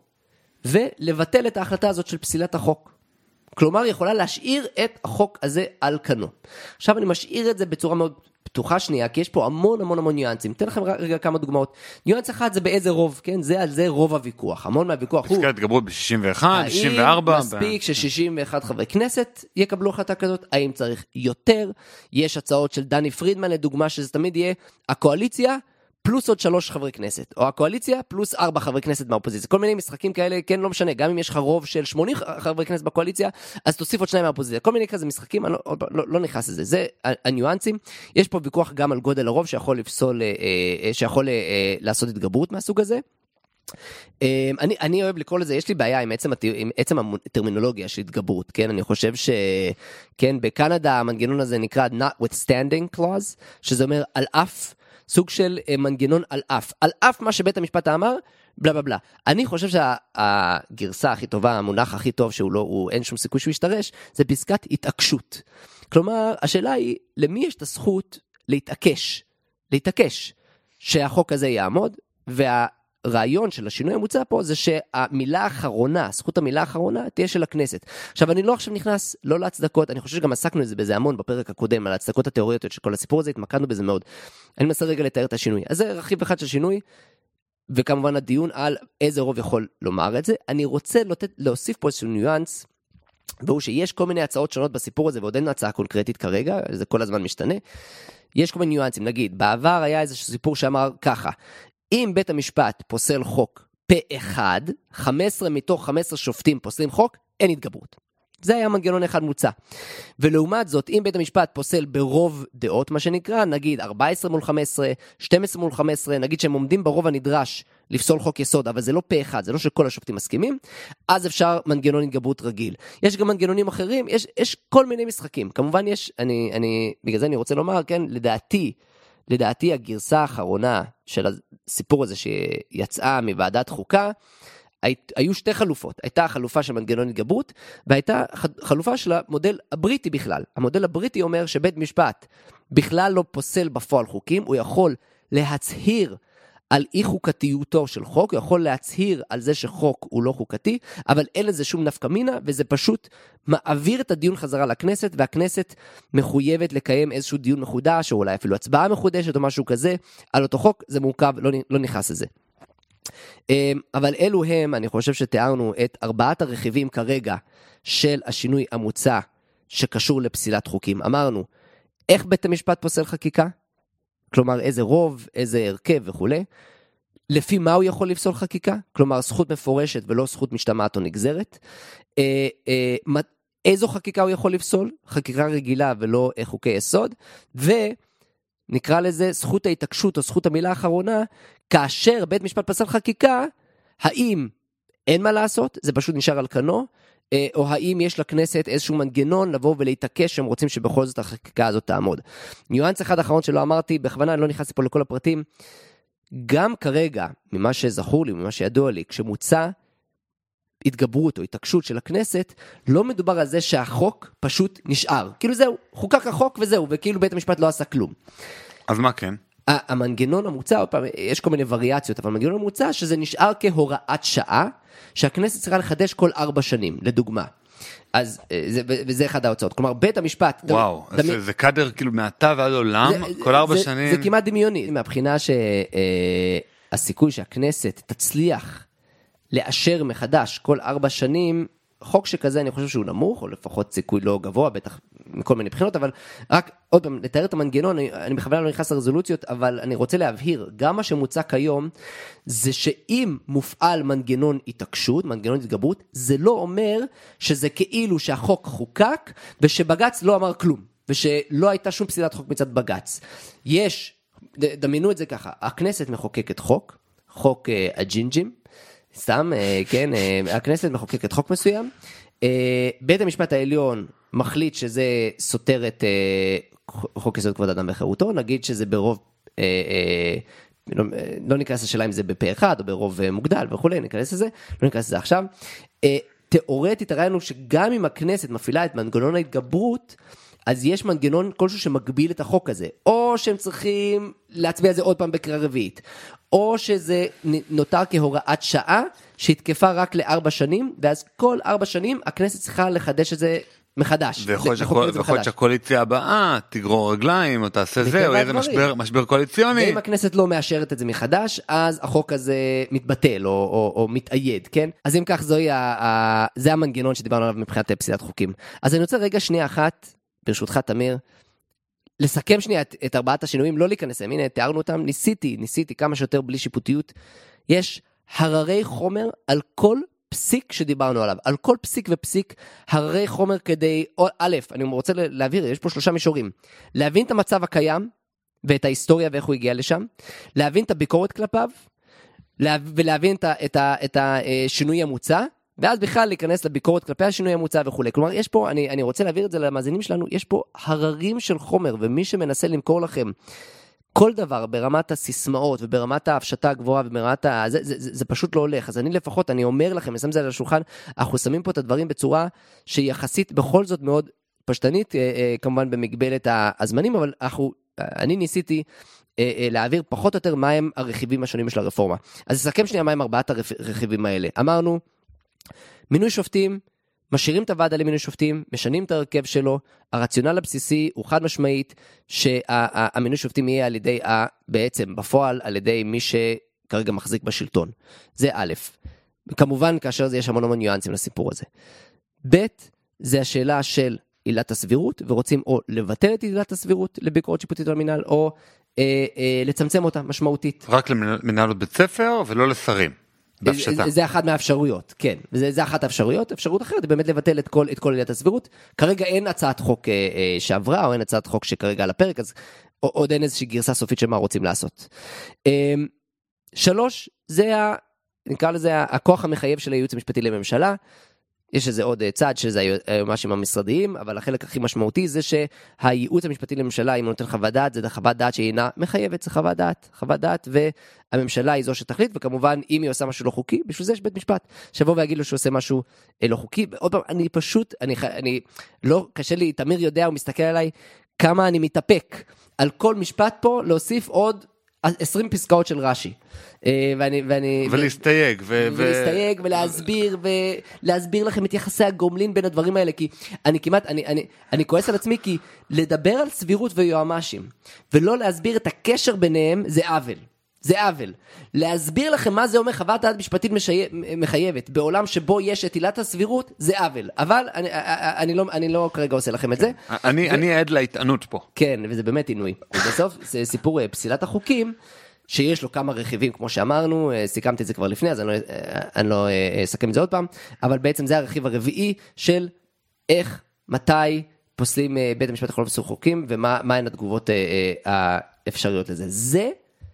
ולבטל את ההחלטה הזאת של פסילת החוק. כלומר, יכולה להשאיר את החוק הזה על כנו. עכשיו אני משאיר את זה בצורה מאוד פתוחה שנייה, כי יש פה המון המון המון ניואנסים. אתן לכם רגע כמה דוגמאות. ניואנס אחד זה באיזה רוב, כן? זה על זה רוב הוויכוח. המון מהוויכוח הוא... פסקת התגברות ב-שישים ואחת, שישים וארבע... האם מספיק ש-שישים ואחד חברי כנסת יקבלו החלטה כזאת? האם צריך יותר? יש הצעות של דני פרידמן לדוגמה, שזה תמיד יהיה הקואליציה, פלוס עוד שלוש חברי כנסת, או הקואליציה פלוס ארבע חברי כנסת מהאופוזיציה, כל מיני משחקים כאלה, כן, לא משנה, גם אם יש לך רוב של שמונים חברי כנסת בקואליציה, אז תוסיף עוד שניים מהאופוזיציה, כל מיני כזה משחקים, אני לא, לא, לא נכנס לזה, זה הניואנסים. יש פה ויכוח גם על גודל הרוב שיכול לפסול, שיכול לעשות התגברות מהסוג הזה. אני, אני אוהב לקרוא לזה, יש לי בעיה עם עצם, עם עצם הטרמינולוגיה של התגברות, כן? אני חושב שכן, בקנדה המנגנון הזה נקרא notwithstanding clause, שזה אומר על אף, סוג של מנגנון על אף, על אף מה שבית המשפט אמר, בלה בלה בלה. אני חושב שהגרסה הכי טובה, המונח הכי טוב שהוא לא, הוא, אין שום סיכוי שהוא ישתרש, זה פסקת התעקשות. כלומר, השאלה היא, למי יש את הזכות להתעקש, להתעקש, שהחוק הזה יעמוד, וה רעיון של השינוי המוצע פה זה שהמילה האחרונה, זכות המילה האחרונה תהיה של הכנסת. עכשיו אני לא עכשיו נכנס לא להצדקות, אני חושב שגם עסקנו את זה בזה המון בפרק הקודם, על ההצדקות התיאורטיות של כל הסיפור הזה, התמקדנו בזה מאוד. אני מנסה רגע לתאר את השינוי. אז זה רכיב אחד של שינוי, וכמובן הדיון על איזה רוב יכול לומר את זה. אני רוצה לתת, להוסיף פה איזשהו ניואנס, והוא שיש כל מיני הצעות שונות בסיפור הזה, ועוד אין הצעה קונקרטית כרגע, זה כל הזמן משתנה. יש כל מיני ניואנסים, נגיד, בעבר היה איזשהו סיפור שאמר ככה, אם בית המשפט פוסל חוק פה אחד, חמש עשרה מתוך חמש עשרה שופטים פוסלים חוק, אין התגברות. זה היה מנגנון אחד מוצע. ולעומת זאת, אם בית המשפט פוסל ברוב דעות, מה שנקרא, נגיד ארבע עשרה מול חמש עשרה, שתים עשרה מול חמש עשרה, נגיד שהם עומדים ברוב הנדרש לפסול חוק יסוד, אבל זה לא פה אחד, זה לא שכל השופטים מסכימים, אז אפשר מנגנון התגברות רגיל. יש גם מנגנונים אחרים, יש, יש כל מיני משחקים. כמובן יש, אני, אני, בגלל זה אני רוצה לומר, כן, לדעתי, לדעתי הגרסה האחרונה של הסיפור הזה שיצאה מוועדת חוקה, היו שתי חלופות. הייתה החלופה של מנגנון התגברות, והייתה חלופה של המודל הבריטי בכלל. המודל הבריטי אומר שבית משפט בכלל לא פוסל בפועל חוקים, הוא יכול להצהיר על אי חוקתיותו של חוק, הוא יכול להצהיר על זה שחוק הוא לא חוקתי, אבל אין לזה שום נפקא מינה, וזה פשוט מעביר את הדיון חזרה לכנסת, והכנסת מחויבת לקיים איזשהו דיון מחודש, או אולי אפילו הצבעה מחודשת או משהו כזה, על אותו חוק, זה מורכב, לא, לא נכנס לזה. אבל אלו הם, אני חושב שתיארנו את ארבעת הרכיבים כרגע, של השינוי המוצע, שקשור לפסילת חוקים. אמרנו, איך בית המשפט פוסל חקיקה? כלומר, איזה רוב, איזה הרכב וכו'. לפי מה הוא יכול לפסול חקיקה? כלומר, זכות מפורשת ולא זכות משתמעת או נגזרת. אה, אה, איזו חקיקה הוא יכול לפסול? חקיקה רגילה ולא אה, חוקי יסוד. ונקרא לזה זכות ההתעקשות או זכות המילה האחרונה, כאשר בית משפט פסל חקיקה, האם אין מה לעשות? זה פשוט נשאר על כנו. או האם יש לכנסת איזשהו מנגנון לבוא ולהתעקש שהם רוצים שבכל זאת החקיקה הזאת תעמוד. ניואנס אחד האחרון שלא אמרתי, בכוונה אני לא נכנסתי פה לכל הפרטים, גם כרגע, ממה שזכור לי, ממה שידוע לי, כשמוצע התגברות או התעקשות של הכנסת, לא מדובר על זה שהחוק פשוט נשאר. כאילו זהו, חוקק החוק וזהו, וכאילו בית המשפט לא עשה כלום. אז מה כן? המנגנון המוצע, עוד פעם, יש כל מיני וריאציות, אבל המנגנון המוצע שזה נשאר כהוראת שעה, שהכנסת צריכה לחדש כל ארבע שנים, לדוגמה. אז, זה, וזה אחד ההוצאות. כלומר, בית המשפט... וואו, דמי, זה, זה קדר כאילו מעתה ועד עולם, זה, כל ארבע זה, שנים... זה כמעט דמיוני, מהבחינה שהסיכוי שהכנסת תצליח לאשר מחדש כל ארבע שנים, חוק שכזה אני חושב שהוא נמוך, או לפחות סיכוי לא גבוה, בטח מכל מיני בחינות, אבל רק עוד פעם, לתאר את המנגנון, אני, אני בכוונה לא נכנס לרזולוציות, אבל אני רוצה להבהיר, גם מה שמוצע כיום, זה שאם מופעל מנגנון התעקשות, מנגנון התגברות, זה לא אומר שזה כאילו שהחוק חוקק, ושבגץ לא אמר כלום, ושלא הייתה שום פסילת חוק מצד בגץ. יש, דמיינו את זה ככה, הכנסת מחוקקת חוק, חוק uh, הג'ינג'ים, סתם, כן, הכנסת מחוקקת חוק מסוים, בית המשפט העליון מחליט שזה סותר את חוק יסוד כבוד אדם וחירותו, נגיד שזה ברוב, לא ניכנס לשאלה אם זה בפה אחד או ברוב מוגדל וכו', ניכנס לזה, לא ניכנס לזה עכשיו. תיאורטית הראינו שגם אם הכנסת מפעילה את מנגנון ההתגברות, אז יש מנגנון כלשהו שמגביל את החוק הזה, או שהם צריכים להצביע על זה עוד פעם בקריאה רביעית, או שזה נותר כהוראת שעה, שהתקפה רק לארבע שנים, ואז כל ארבע שנים הכנסת צריכה לחדש את זה מחדש. ויכול להיות שהקואליציה הבאה תגרור רגליים, או תעשה זה, או איזה משבר, משבר קואליציוני. ואם הכנסת לא מאשרת את זה מחדש, אז החוק הזה מתבטל, או, או, או מתאייד, כן? אז אם כך, זוהי, זה המנגנון שדיברנו עליו מבחינת פסילת חוקים. אז אני רוצה רגע שנייה אחת, ברשותך תמיר, לסכם שנייה את, את ארבעת השינויים, לא להיכנס להם, הנה תיארנו אותם, ניסיתי, ניסיתי כמה שיותר בלי שיפוטיות, יש הררי חומר על כל פסיק שדיברנו עליו, על כל פסיק ופסיק, הררי חומר כדי, א', אני רוצה להבהיר, יש פה שלושה מישורים, להבין את המצב הקיים, ואת ההיסטוריה ואיך הוא הגיע לשם, להבין את הביקורת כלפיו, ולהבין את, את, את השינוי המוצע, ואז בכלל להיכנס לביקורת כלפי השינוי המוצע וכו'. כלומר, יש פה, אני, אני רוצה להעביר את זה למאזינים שלנו, יש פה הררים של חומר, ומי שמנסה למכור לכם כל דבר ברמת הסיסמאות, וברמת ההפשטה הגבוהה, וברמת ה... זה, זה, זה, זה פשוט לא הולך. אז אני לפחות, אני אומר לכם, אני שם זה על השולחן, אנחנו שמים פה את הדברים בצורה שיחסית בכל זאת מאוד פשטנית, כמובן במגבלת הזמנים, אבל אנחנו, אני ניסיתי להעביר פחות או יותר מהם הרכיבים השונים של הרפורמה. אז נסכם שנייה מהם ארבעת הרכיבים האלה. אמרנו, מינוי שופטים, משאירים את הוועדה למינוי שופטים, משנים את הרכב שלו, הרציונל הבסיסי הוא חד משמעית, שהמינוי שופטים יהיה על ידי, בעצם בפועל, על ידי מי שכרגע מחזיק בשלטון. זה א', כמובן כאשר זה יש המון המון ניואנסים לסיפור הזה. ב', זה השאלה של עילת הסבירות, ורוצים או לבטל את עילת הסבירות לביקורת שיפוטית על המינהל, או אה, אה, לצמצם אותה משמעותית. רק למנהלות בית ספר ולא לשרים. זה, זה אחת מהאפשרויות, כן. זה, זה אחת האפשרויות. אפשרות אחרת היא באמת לבטל את כל, את כל עילת הסבירות. כרגע אין הצעת חוק אה, אה, שעברה, או אין הצעת חוק שכרגע על הפרק, אז עוד אין איזושהי גרסה סופית שמה רוצים לעשות. אה, שלוש, זה ה, נקרא לזה הכוח המחייב של הייעוץ המשפטי לממשלה. יש איזה עוד צעד שזה היועמ"שים המשרדיים, אבל החלק הכי משמעותי זה שהייעוץ המשפטי לממשלה, אם הוא נותן חוות דעת, זה חוות דעת שהיא אינה מחייבת, זה חוות דעת, חוות דעת, והממשלה היא זו שתחליט, וכמובן, אם היא עושה משהו לא חוקי, בשביל זה יש בית משפט, שבוא ויגיד לו שהוא עושה משהו לא חוקי. עוד פעם, אני פשוט, אני, אני, לא, קשה לי, תמיר יודע, הוא מסתכל עליי, כמה אני מתאפק על כל משפט פה, להוסיף עוד עשרים פסקאות של רש"י. ואני, ואני, ולהסתייג, ו... ולהסתייג, ולהסביר, ולהסביר לכם את יחסי הגומלין בין הדברים האלה, כי אני כמעט, אני, אני, אני כועס על עצמי, כי לדבר על סבירות ויועמ"שים, ולא להסביר את הקשר ביניהם, זה עוול. זה עוול. להסביר לכם מה זה אומר חוות דעת משפטית מחייבת, בעולם שבו יש את עילת הסבירות, זה עוול. אבל אני, אני לא, אני לא כרגע עושה לכם את זה. אני, אני עד להתענות פה. כן, וזה באמת עינוי. ובסוף, זה סיפור פסילת החוקים, שיש לו כמה רכיבים, כמו שאמרנו, סיכמתי את זה כבר לפני, אז אני לא, אני לא אסכם את זה עוד פעם, אבל בעצם זה הרכיב הרביעי של איך, מתי פוסלים בית המשפט יכול לפסול חוקים, ומה הן התגובות האפשריות לזה. זה,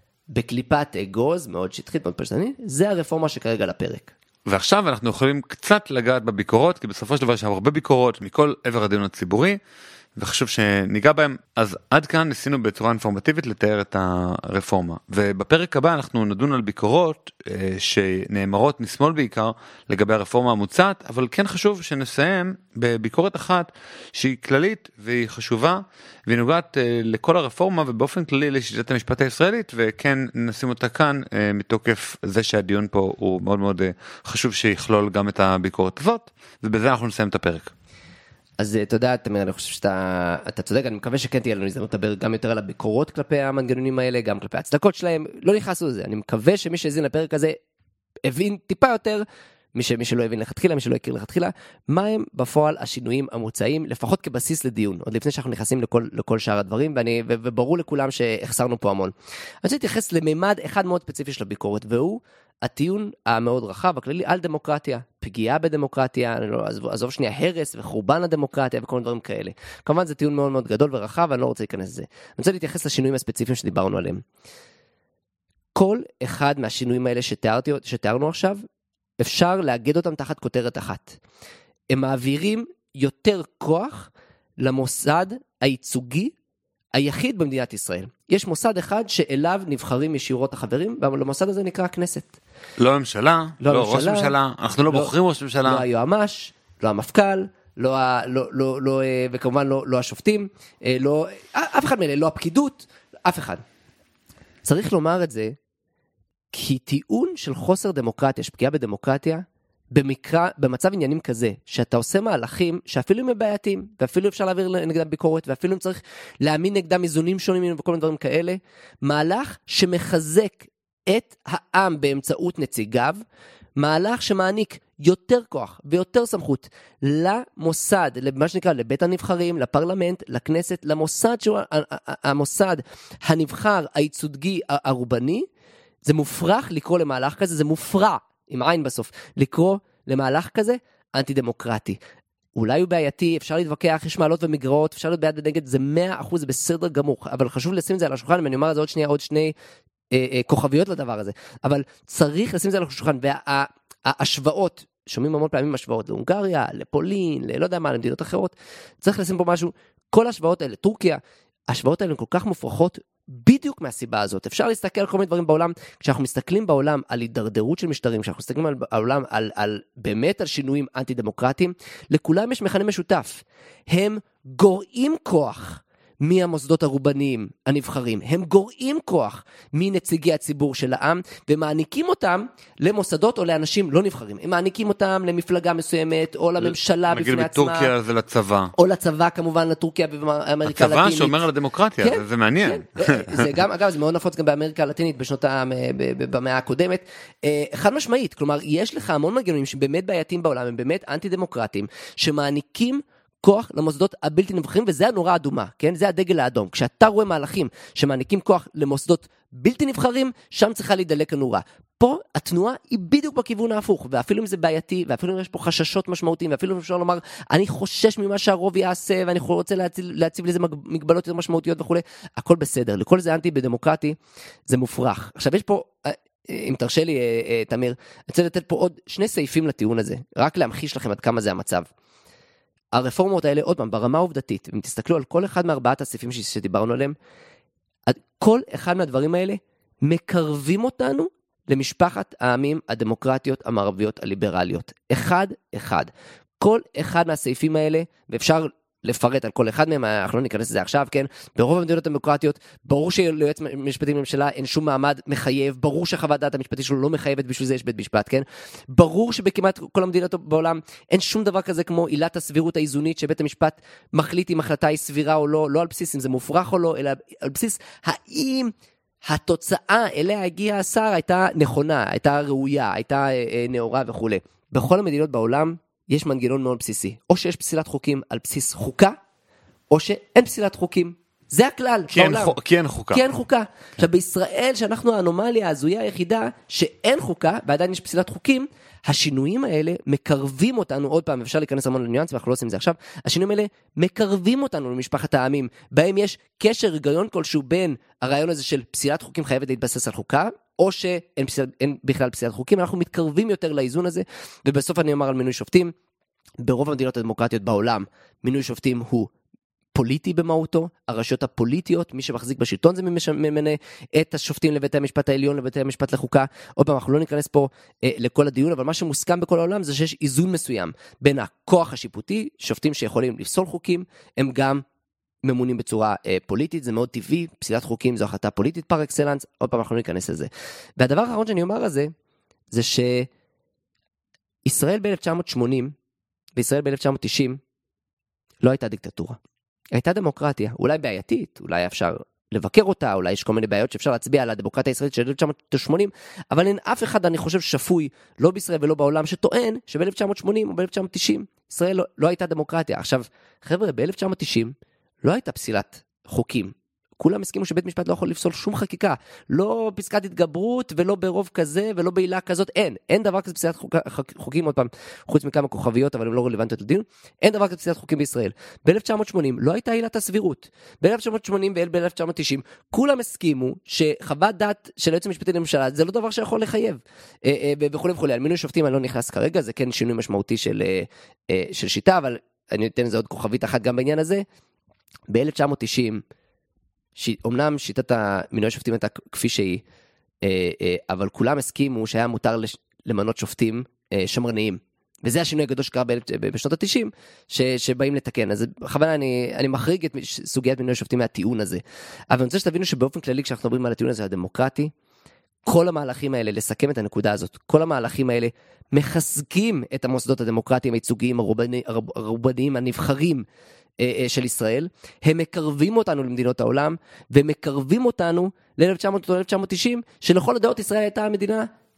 בקליפת אגוז, מאוד שטחית, מאוד פשטנית, זה הרפורמה שכרגע לפרק. ועכשיו אנחנו יכולים קצת לגעת בביקורות, כי בסופו של דבר יש הרבה ביקורות מכל עבר הדיון הציבורי, וחשוב שניגע בהם. אז עד כאן ניסינו בצורה אינפורמטיבית לתאר את הרפורמה, ובפרק הבא אנחנו נדון על ביקורות אה, שנאמרות משמאל בעיקר לגבי הרפורמה המוצעת, אבל כן חשוב שנסיים בביקורת אחת שהיא כללית והיא חשובה והיא נוגעת אה, לכל הרפורמה ובאופן כללי לשיטת המשפט הישראלית, וכן נשים אותה כאן אה, מתוקף זה שהדיון פה הוא מאוד מאוד אה, חשוב שיכלול גם את הביקורת הזאת, ובזה אנחנו נסיים את הפרק. אז תודה, תמיר, אני חושב שאתה אתה צודק, אני מקווה שכן תהיה לנו הזדמנות לדבר גם יותר על הביקורות כלפי המנגנונים האלה, גם כלפי ההצדקות שלהם, לא נכנסו לזה, אני מקווה שמי שהזין לפרק הזה הבין טיפה יותר, מי, ש, מי שלא הבין לכתחילה, מי שלא הכיר לכתחילה, מה הם בפועל השינויים המוצאים, לפחות כבסיס לדיון, עוד לפני שאנחנו נכנסים לכל, לכל שאר הדברים, ואני, ו, וברור לכולם שהחסרנו פה המון. אני רוצה להתייחס לממד אחד מאוד ספציפי של הביקורת, והוא הטיעון המאוד רחב, הכללי, על דמוקרטיה, פגיעה בדמוקרטיה, אני לא, עזוב, עזוב שנייה, הרס וחורבן הדמוקרטיה וכל דברים כאלה. כמובן זה טיעון מאוד מאוד גדול ורחב, ואני לא רוצה להיכנס לזה. אני רוצה להתייחס לשינויים הספציפיים שדיברנו עליהם. כל אחד מהשינויים האלה שתיארתי, שתיארנו עכשיו, אפשר לאגד אותם תחת כותרת אחת. הם מעבירים יותר כוח למוסד הייצוגי היחיד במדינת ישראל. יש מוסד אחד שאליו נבחרים ישירות החברים, ולמוסד הזה נקרא הכנסת. לא הממשלה, לא, לא ראש ממשלה, אנחנו לא, לא בוחרים ראש ממשלה. לא היועמ"ש, לא המפכ"ל, לא, לא, לא, לא, וכמובן לא, לא השופטים, לא, אף אחד מאלה, לא הפקידות, אף אחד. צריך לומר את זה, כי טיעון של חוסר דמוקרטיה, שפגיעה בדמוקרטיה, במקרה, במצב עניינים כזה, שאתה עושה מהלכים שאפילו הם בעייתיים, ואפילו אפשר להעביר נגדם ביקורת, ואפילו אם צריך להאמין נגדם איזונים שונים וכל מיני דברים כאלה, מהלך שמחזק את העם באמצעות נציגיו, מהלך שמעניק יותר כוח ויותר סמכות למוסד, למה שנקרא, לבית הנבחרים, לפרלמנט, לכנסת, למוסד שהוא המוסד הנבחר, הייצוגי, הרובני, זה מופרך לקרוא למהלך כזה, זה מופרע, עם עין בסוף, לקרוא למהלך כזה אנטי דמוקרטי. אולי הוא בעייתי, אפשר להתווכח, יש מעלות ומגרעות, אפשר להיות בעד ונגד, זה מאה אחוז, זה בסדר גמור, אבל חשוב לשים את זה על השולחן, ואני אומר את זה עוד שנייה, עוד שני אה, אה, כוכביות לדבר הזה, אבל צריך לשים את זה על השולחן, וההשוואות, שומעים המון פעמים השוואות להונגריה, לפולין, ללא יודע מה, למדינות אחרות, צריך לשים פה משהו, כל ההשוואות האלה, טורקיה, ההשוואות האלה הן כל כך מופרכות, בדיוק מהסיבה הזאת. אפשר להסתכל על כל מיני דברים בעולם, כשאנחנו מסתכלים בעולם על הידרדרות של משטרים, כשאנחנו מסתכלים על העולם על, על באמת על שינויים אנטי דמוקרטיים, לכולם יש מכנה משותף. הם גורעים כוח מהמוסדות הרובניים הנבחרים. הם גורעים כוח מנציגי הציבור של העם, ומעניקים אותם למוסדות או לאנשים לא נבחרים. הם מעניקים אותם למפלגה מסוימת, או לממשלה בפני עצמה. נגיד בטורקיה זה לצבא. או לצבא כמובן, לטורקיה ואמריקה הלטינית. הצבא שאומר על הדמוקרטיה, כן, זה, זה מעניין. כן. זה גם, אגב, זה מאוד נפוץ גם באמריקה הלטינית, בשנות ה... במאה הקודמת. חד משמעית, כלומר, יש לך המון מנגנונים שבאמת בעייתיים בעולם, הם באמת אנטי דמוקרטיים, שמעניקים כוח למוסדות הבלתי נבחרים, וזה הנורא האדומה, כן? זה הדגל האדום. כשאתה רואה מהלכים שמעניקים כוח למוסדות בלתי נבחרים, שם צריכה להידלק הנורה. פה התנועה היא בדיוק בכיוון ההפוך, ואפילו אם זה בעייתי, ואפילו אם יש פה חששות משמעותיים, ואפילו אם אפשר לומר, אני חושש ממה שהרוב יעשה, ואני רוצה להציב, להציב לזה מגבלות יותר משמעותיות וכו', הכל בסדר. לכל זה אנטי בדמוקרטי, זה מופרך. עכשיו יש פה, אם תרשה לי, תמיר, אני רוצה לתת פה עוד שני סעיפים לטיעון הזה, רק להמחיש לכם עד כמה זה המצב. הרפורמות האלה, עוד פעם, ברמה העובדתית, אם תסתכלו על כל אחד מארבעת הסעיפים שדיברנו עליהם, כל אחד מהדברים האלה מקרבים אותנו למשפחת העמים הדמוקרטיות המערביות הליברליות. אחד, אחד. כל אחד מהסעיפים האלה, ואפשר לפרט על כל אחד מהם, אנחנו לא ניכנס לזה עכשיו, כן? ברוב המדינות הדמוקרטיות, ברור שליועץ משפטי לממשלה אין שום מעמד מחייב, ברור שחוות דעת המשפטי שלו לא מחייבת, בשביל זה יש בית משפט, כן? ברור שבכמעט כל המדינות בעולם אין שום דבר כזה כמו עילת הסבירות האיזונית, שבית המשפט מחליט אם החלטה היא סבירה או לא, לא על בסיס אם זה מופרך או לא, אלא על בסיס האם התוצאה אליה הגיעה השר הייתה נכונה, הייתה ראויה, הייתה אה, נאורה וכו'. בכל המדינות בעולם יש מנגנון מאוד בסיסי. או שיש פסילת חוקים על בסיס חוקה, או שאין פסילת חוקים. זה הכלל בעולם. כי אין חוקה. כי אין חוקה. עכשיו, בישראל, שאנחנו האנומליה, הזויה היחידה, שאין חוקה, ועדיין יש פסילת חוקים, השינויים האלה מקרבים אותנו, עוד פעם, אפשר להיכנס המון לניואנס, ואנחנו לא עושים זה עכשיו, השינויים האלה מקרבים אותנו למשפחת העמים, בהם יש קשר, היגיון כלשהו בין הרעיון הזה של פסילת חוקים חייבת להתבסס על חוקה, או שאין פסיל, אין בכלל פסילת חוקים, אנחנו מתקרבים יותר לאיזון הזה, ובסוף אני אומר על מינוי שופטים, ברוב המדינות הדמוקרטיות בעולם, מינוי שופטים הוא פוליטי במהותו, הרשויות הפוליטיות, מי שמחזיק בשלטון זה ממנה את השופטים לבית המשפט העליון, לבית המשפט לחוקה, עוד פעם, אנחנו לא ניכנס פה אה, לכל הדיון, אבל מה שמוסכם בכל העולם זה שיש איזון מסוים, בין הכוח השיפוטי, שופטים שיכולים לפסול חוקים, הם גם ממונים בצורה אה, פוליטית, זה מאוד טבעי, פסילת חוקים זו החלטה פוליטית פר אקסלנס, עוד פעם אנחנו לא ניכנס לזה. והדבר האחרון שאני אומר על זה, זה שישראל ב-אלף תשע מאות שמונים, וישראל ב-אלף תשע מאות תשעים, לא הייתה דיקטטורה. הייתה דמוקרטיה, אולי בעייתית, אולי אפשר לבקר אותה, אולי יש כל מיני בעיות שאפשר להצביע על הדמוקרטיה הישראלית של אלף תשע מאות שמונים, אבל אין אף אחד, אני חושב, שפוי, לא בישראל ולא בעולם, שטוען שב-אלף תשע מאות שמונים או ב-אלף תשע מאות תשעים, ישראל לא, לא הייתה דמוקרטיה. עכשיו, חבר'ה, ב-אלף תשע מאות תשעים לא הייתה פסילת חוקים. כולם הסכימו שבית משפט לא יכול לפסול שום חקיקה, לא פסקת התגברות ולא ברוב כזה ולא בעילה כזאת, אין, אין דבר כזה פסילת חוק, חוקים, עוד פעם, חוץ מכמה כוכביות, אבל הם לא רלוונטיות לדיון, אין דבר כזה פסילת חוקים בישראל. ב-אלף תשע מאות שמונים לא הייתה עילת הסבירות, ב-אלף תשע מאות שמונים וב-אלף תשע מאות תשעים, כולם הסכימו שחוות דעת של היועץ המשפטי לממשלה, זה לא דבר שיכול לחייב, וכו' וכו'. על מינוי שופטים אני לא נכנס כרגע, זה כן שינוי משמעותי של, של שיטה, אבל אני אתן לזה עוד כוכבית אחת גם בעניין הזה. ב-אלף תשע מאות תשעים ש... אומנם שיטת המינוי השופטים הייתה כפי שהיא, אבל כולם הסכימו שהיה מותר למנות שופטים שמרניים. וזה השינוי הגדול שקרה בשנות ה-תשעים, ש... שבאים לתקן. אז בכוונה אני, אני מחריג את סוגיית מינוי השופטים מהטיעון הזה. אבל אני רוצה שתבינו שבאופן כללי, כשאנחנו מדברים על הטיעון הזה הדמוקרטי, כל המהלכים האלה, לסכם את הנקודה הזאת, כל המהלכים האלה מחזקים את המוסדות הדמוקרטיים, הייצוגיים, הרובניים, הנבחרים, של ישראל, הם מקרבים אותנו למדינות העולם, ומקרבים אותנו ל-אלף תשע מאות או אלף תשע מאות תשעים, שלכל הדעות ישראל הייתה המדינה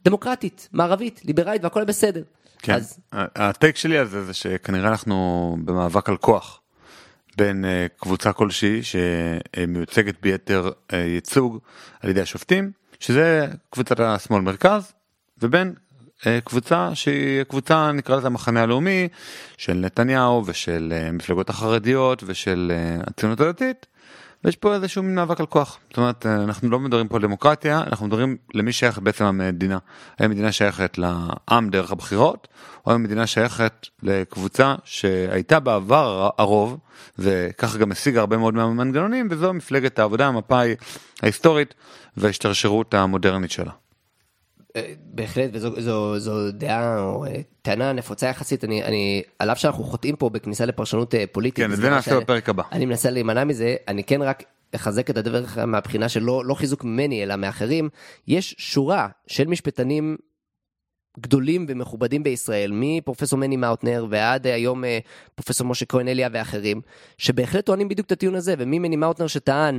דמוקרטית, מערבית, ליברלית והכל בסדר. כן, אז... הטייק שלי על זה זה שכנראה אנחנו במאבק על כוח בין קבוצה כלשהי שמיוצגת ביתר ייצוג על ידי השופטים, שזה קבוצת השמאל מרכז, ובין קבוצה שהיא קבוצה נקרא לזה המחנה הלאומי של נתניהו ושל מפלגות החרדיות ושל הציונות הדתית, ויש פה איזשהו מאבק על כוח. זאת אומרת, אנחנו לא מדברים פה על דמוקרטיה, אנחנו מדברים למי שייכת בעצם המדינה. האם המדינה שייכת לעם דרך הבחירות, או האם המדינה שייכת לקבוצה שהייתה בעבר הרוב, וכך גם השיגה הרבה מאוד מהמנגנונים, וזו מפלגת העבודה, המפא"י ההיסטורית, וההשתרשרות המודרנית שלה. בהחלט, וזו זו, זו דעה או טענה נפוצה יחסית, אני, אני, עליו שאנחנו חוטאים פה בכניסה לפרשנות פוליטית. כן, זה נעשה בפרק הבא. אני מנסה להימנע מזה, אני כן רק אחזק את הדבר מהבחינה של לא, לא חיזוק ממני, אלא מאחרים. יש שורה של משפטנים גדולים ומכובדים בישראל, מפרופסור מני מאוטנר ועד היום פרופסור משה כהן אליה ואחרים, שבהחלט טוענים בדיוק את הטיעון הזה, וממני מאוטנר שטען,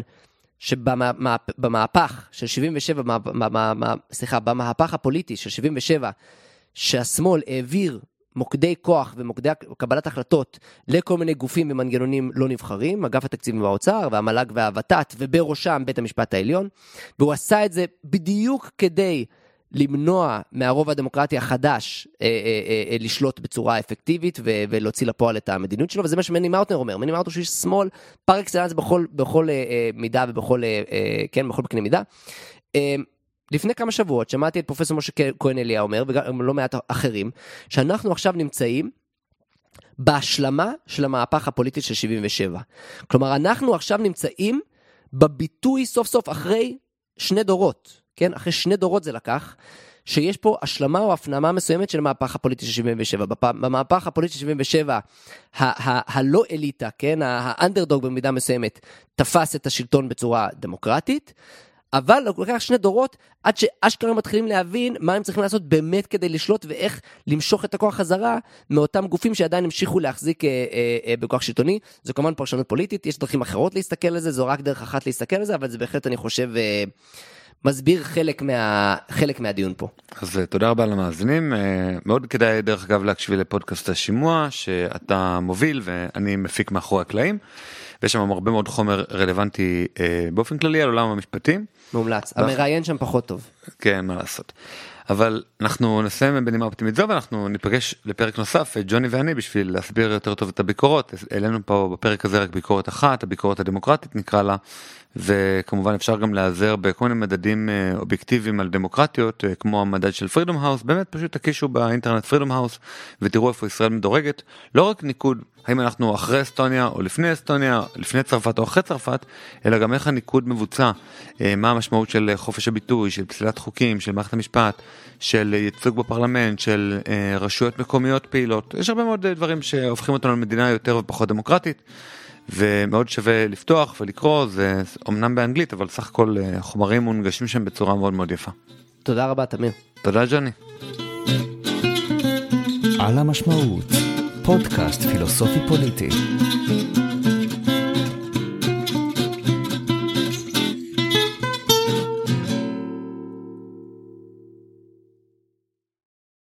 שבמהפך של שבעים ושבע, סליחה, במהפך הפוליטי של שבעים ושבע, שהשמאל העביר מוקדי כוח ומוקדי קבלת החלטות לכל מיני גופים ומנגנונים לא נבחרים, אגף התקציבים והאוצר והמל"ג והוות"ת, ובראשם בית המשפט העליון, והוא עשה את זה בדיוק כדי למנוע מהרוב הדמוקרטי החדש אה, אה, אה, לשלוט בצורה אפקטיבית ו- ולהוציא לפועל את המדיניות שלו, וזה מה שמני מאוטנר אומר. מני מאוטנר שיש שמאל פר אקסלנס בכל, בכל אה, אה, מידה ובכל אה, אה, כן, בכל בקנה מידה. אה, לפני כמה שבועות שמעתי את פרופסור משה כהן אליה אומר, וגם לא מעט אחרים, שאנחנו עכשיו נמצאים בהשלמה של המהפך הפוליטי של שבעים ושבע. כלומר, אנחנו עכשיו נמצאים בביטוי סוף סוף אחרי שני דורות. כן, אחרי שני דורות זה לקח, שיש פה השלמה או הפנמה מסוימת של המהפך הפוליטי של שבעים ושבע. במהפך הפוליטי של שבעים ושבע, הלא אליטה, כן, האנדרדוג במידה מסוימת, תפס את השלטון בצורה דמוקרטית, אבל לקח שני דורות, עד שאשכרה מתחילים להבין מה הם צריכים לעשות באמת כדי לשלוט, ואיך למשוך את הכוח חזרה, מאותם גופים שעדיין המשיכו להחזיק אה, אה, אה, בכוח שלטוני. זו כמובן פרשנות פוליטית, יש דרכים אחרות להסתכל על זה, זו רק דרך אחת להסתכל על זה, אבל זה בהחלט אני חושב... אה, מסביר חלק מה חלק מהדיון פה. אז תודה רבה למאזינים, מאוד כדאי דרך אגב להקשיב לפודקאסט השימוע שאתה מוביל ואני מפיק מאחורי הקלעים, ויש שם הרבה מאוד חומר רלוונטי באופן כללי על עולם המשפטים. מומלץ, המראיין שם פחות טוב. כן, מה לעשות. אבל אנחנו נסיים בנימה אופטימית זו, ואנחנו ניפגש לפרק נוסף, ג'וני ואני, בשביל להסביר יותר טוב את הביקורות. העלינו פה בפרק הזה רק ביקורת אחת, הביקורת הדמוקרטית נקרא לה, וכמובן אפשר גם להיעזר בכל מיני מדדים אובייקטיביים על דמוקרטיות, כמו המדד של פרידום האוס. באמת פשוט תקישו באינטרנט פרידום האוס, ותראו איפה ישראל מדורגת. לא רק ניקוד, האם אנחנו אחרי אסטוניה או לפני אסטוניה, לפני צרפת או אחרי צרפת, אלא גם איך הניקוד מבוצע, מה המשמעות של חופש הביטוי, של פסילת חוקים, של מערכת המשפט, של ייצוג בפרלמנט, של רשויות מקומיות פעילות. יש הרבה מאוד דברים שהופכים אותנו למדינה יותר ופחות דמוקרטית, ומאוד שווה לפתוח ולקרוא, זה אומנם באנגלית, אבל סך הכל חומרים מונגשים שם בצורה מאוד מאוד יפה. תודה רבה, תמיר. תודה, ג'וני. על המשמעות, פודקאסט פילוסופי פוליטי.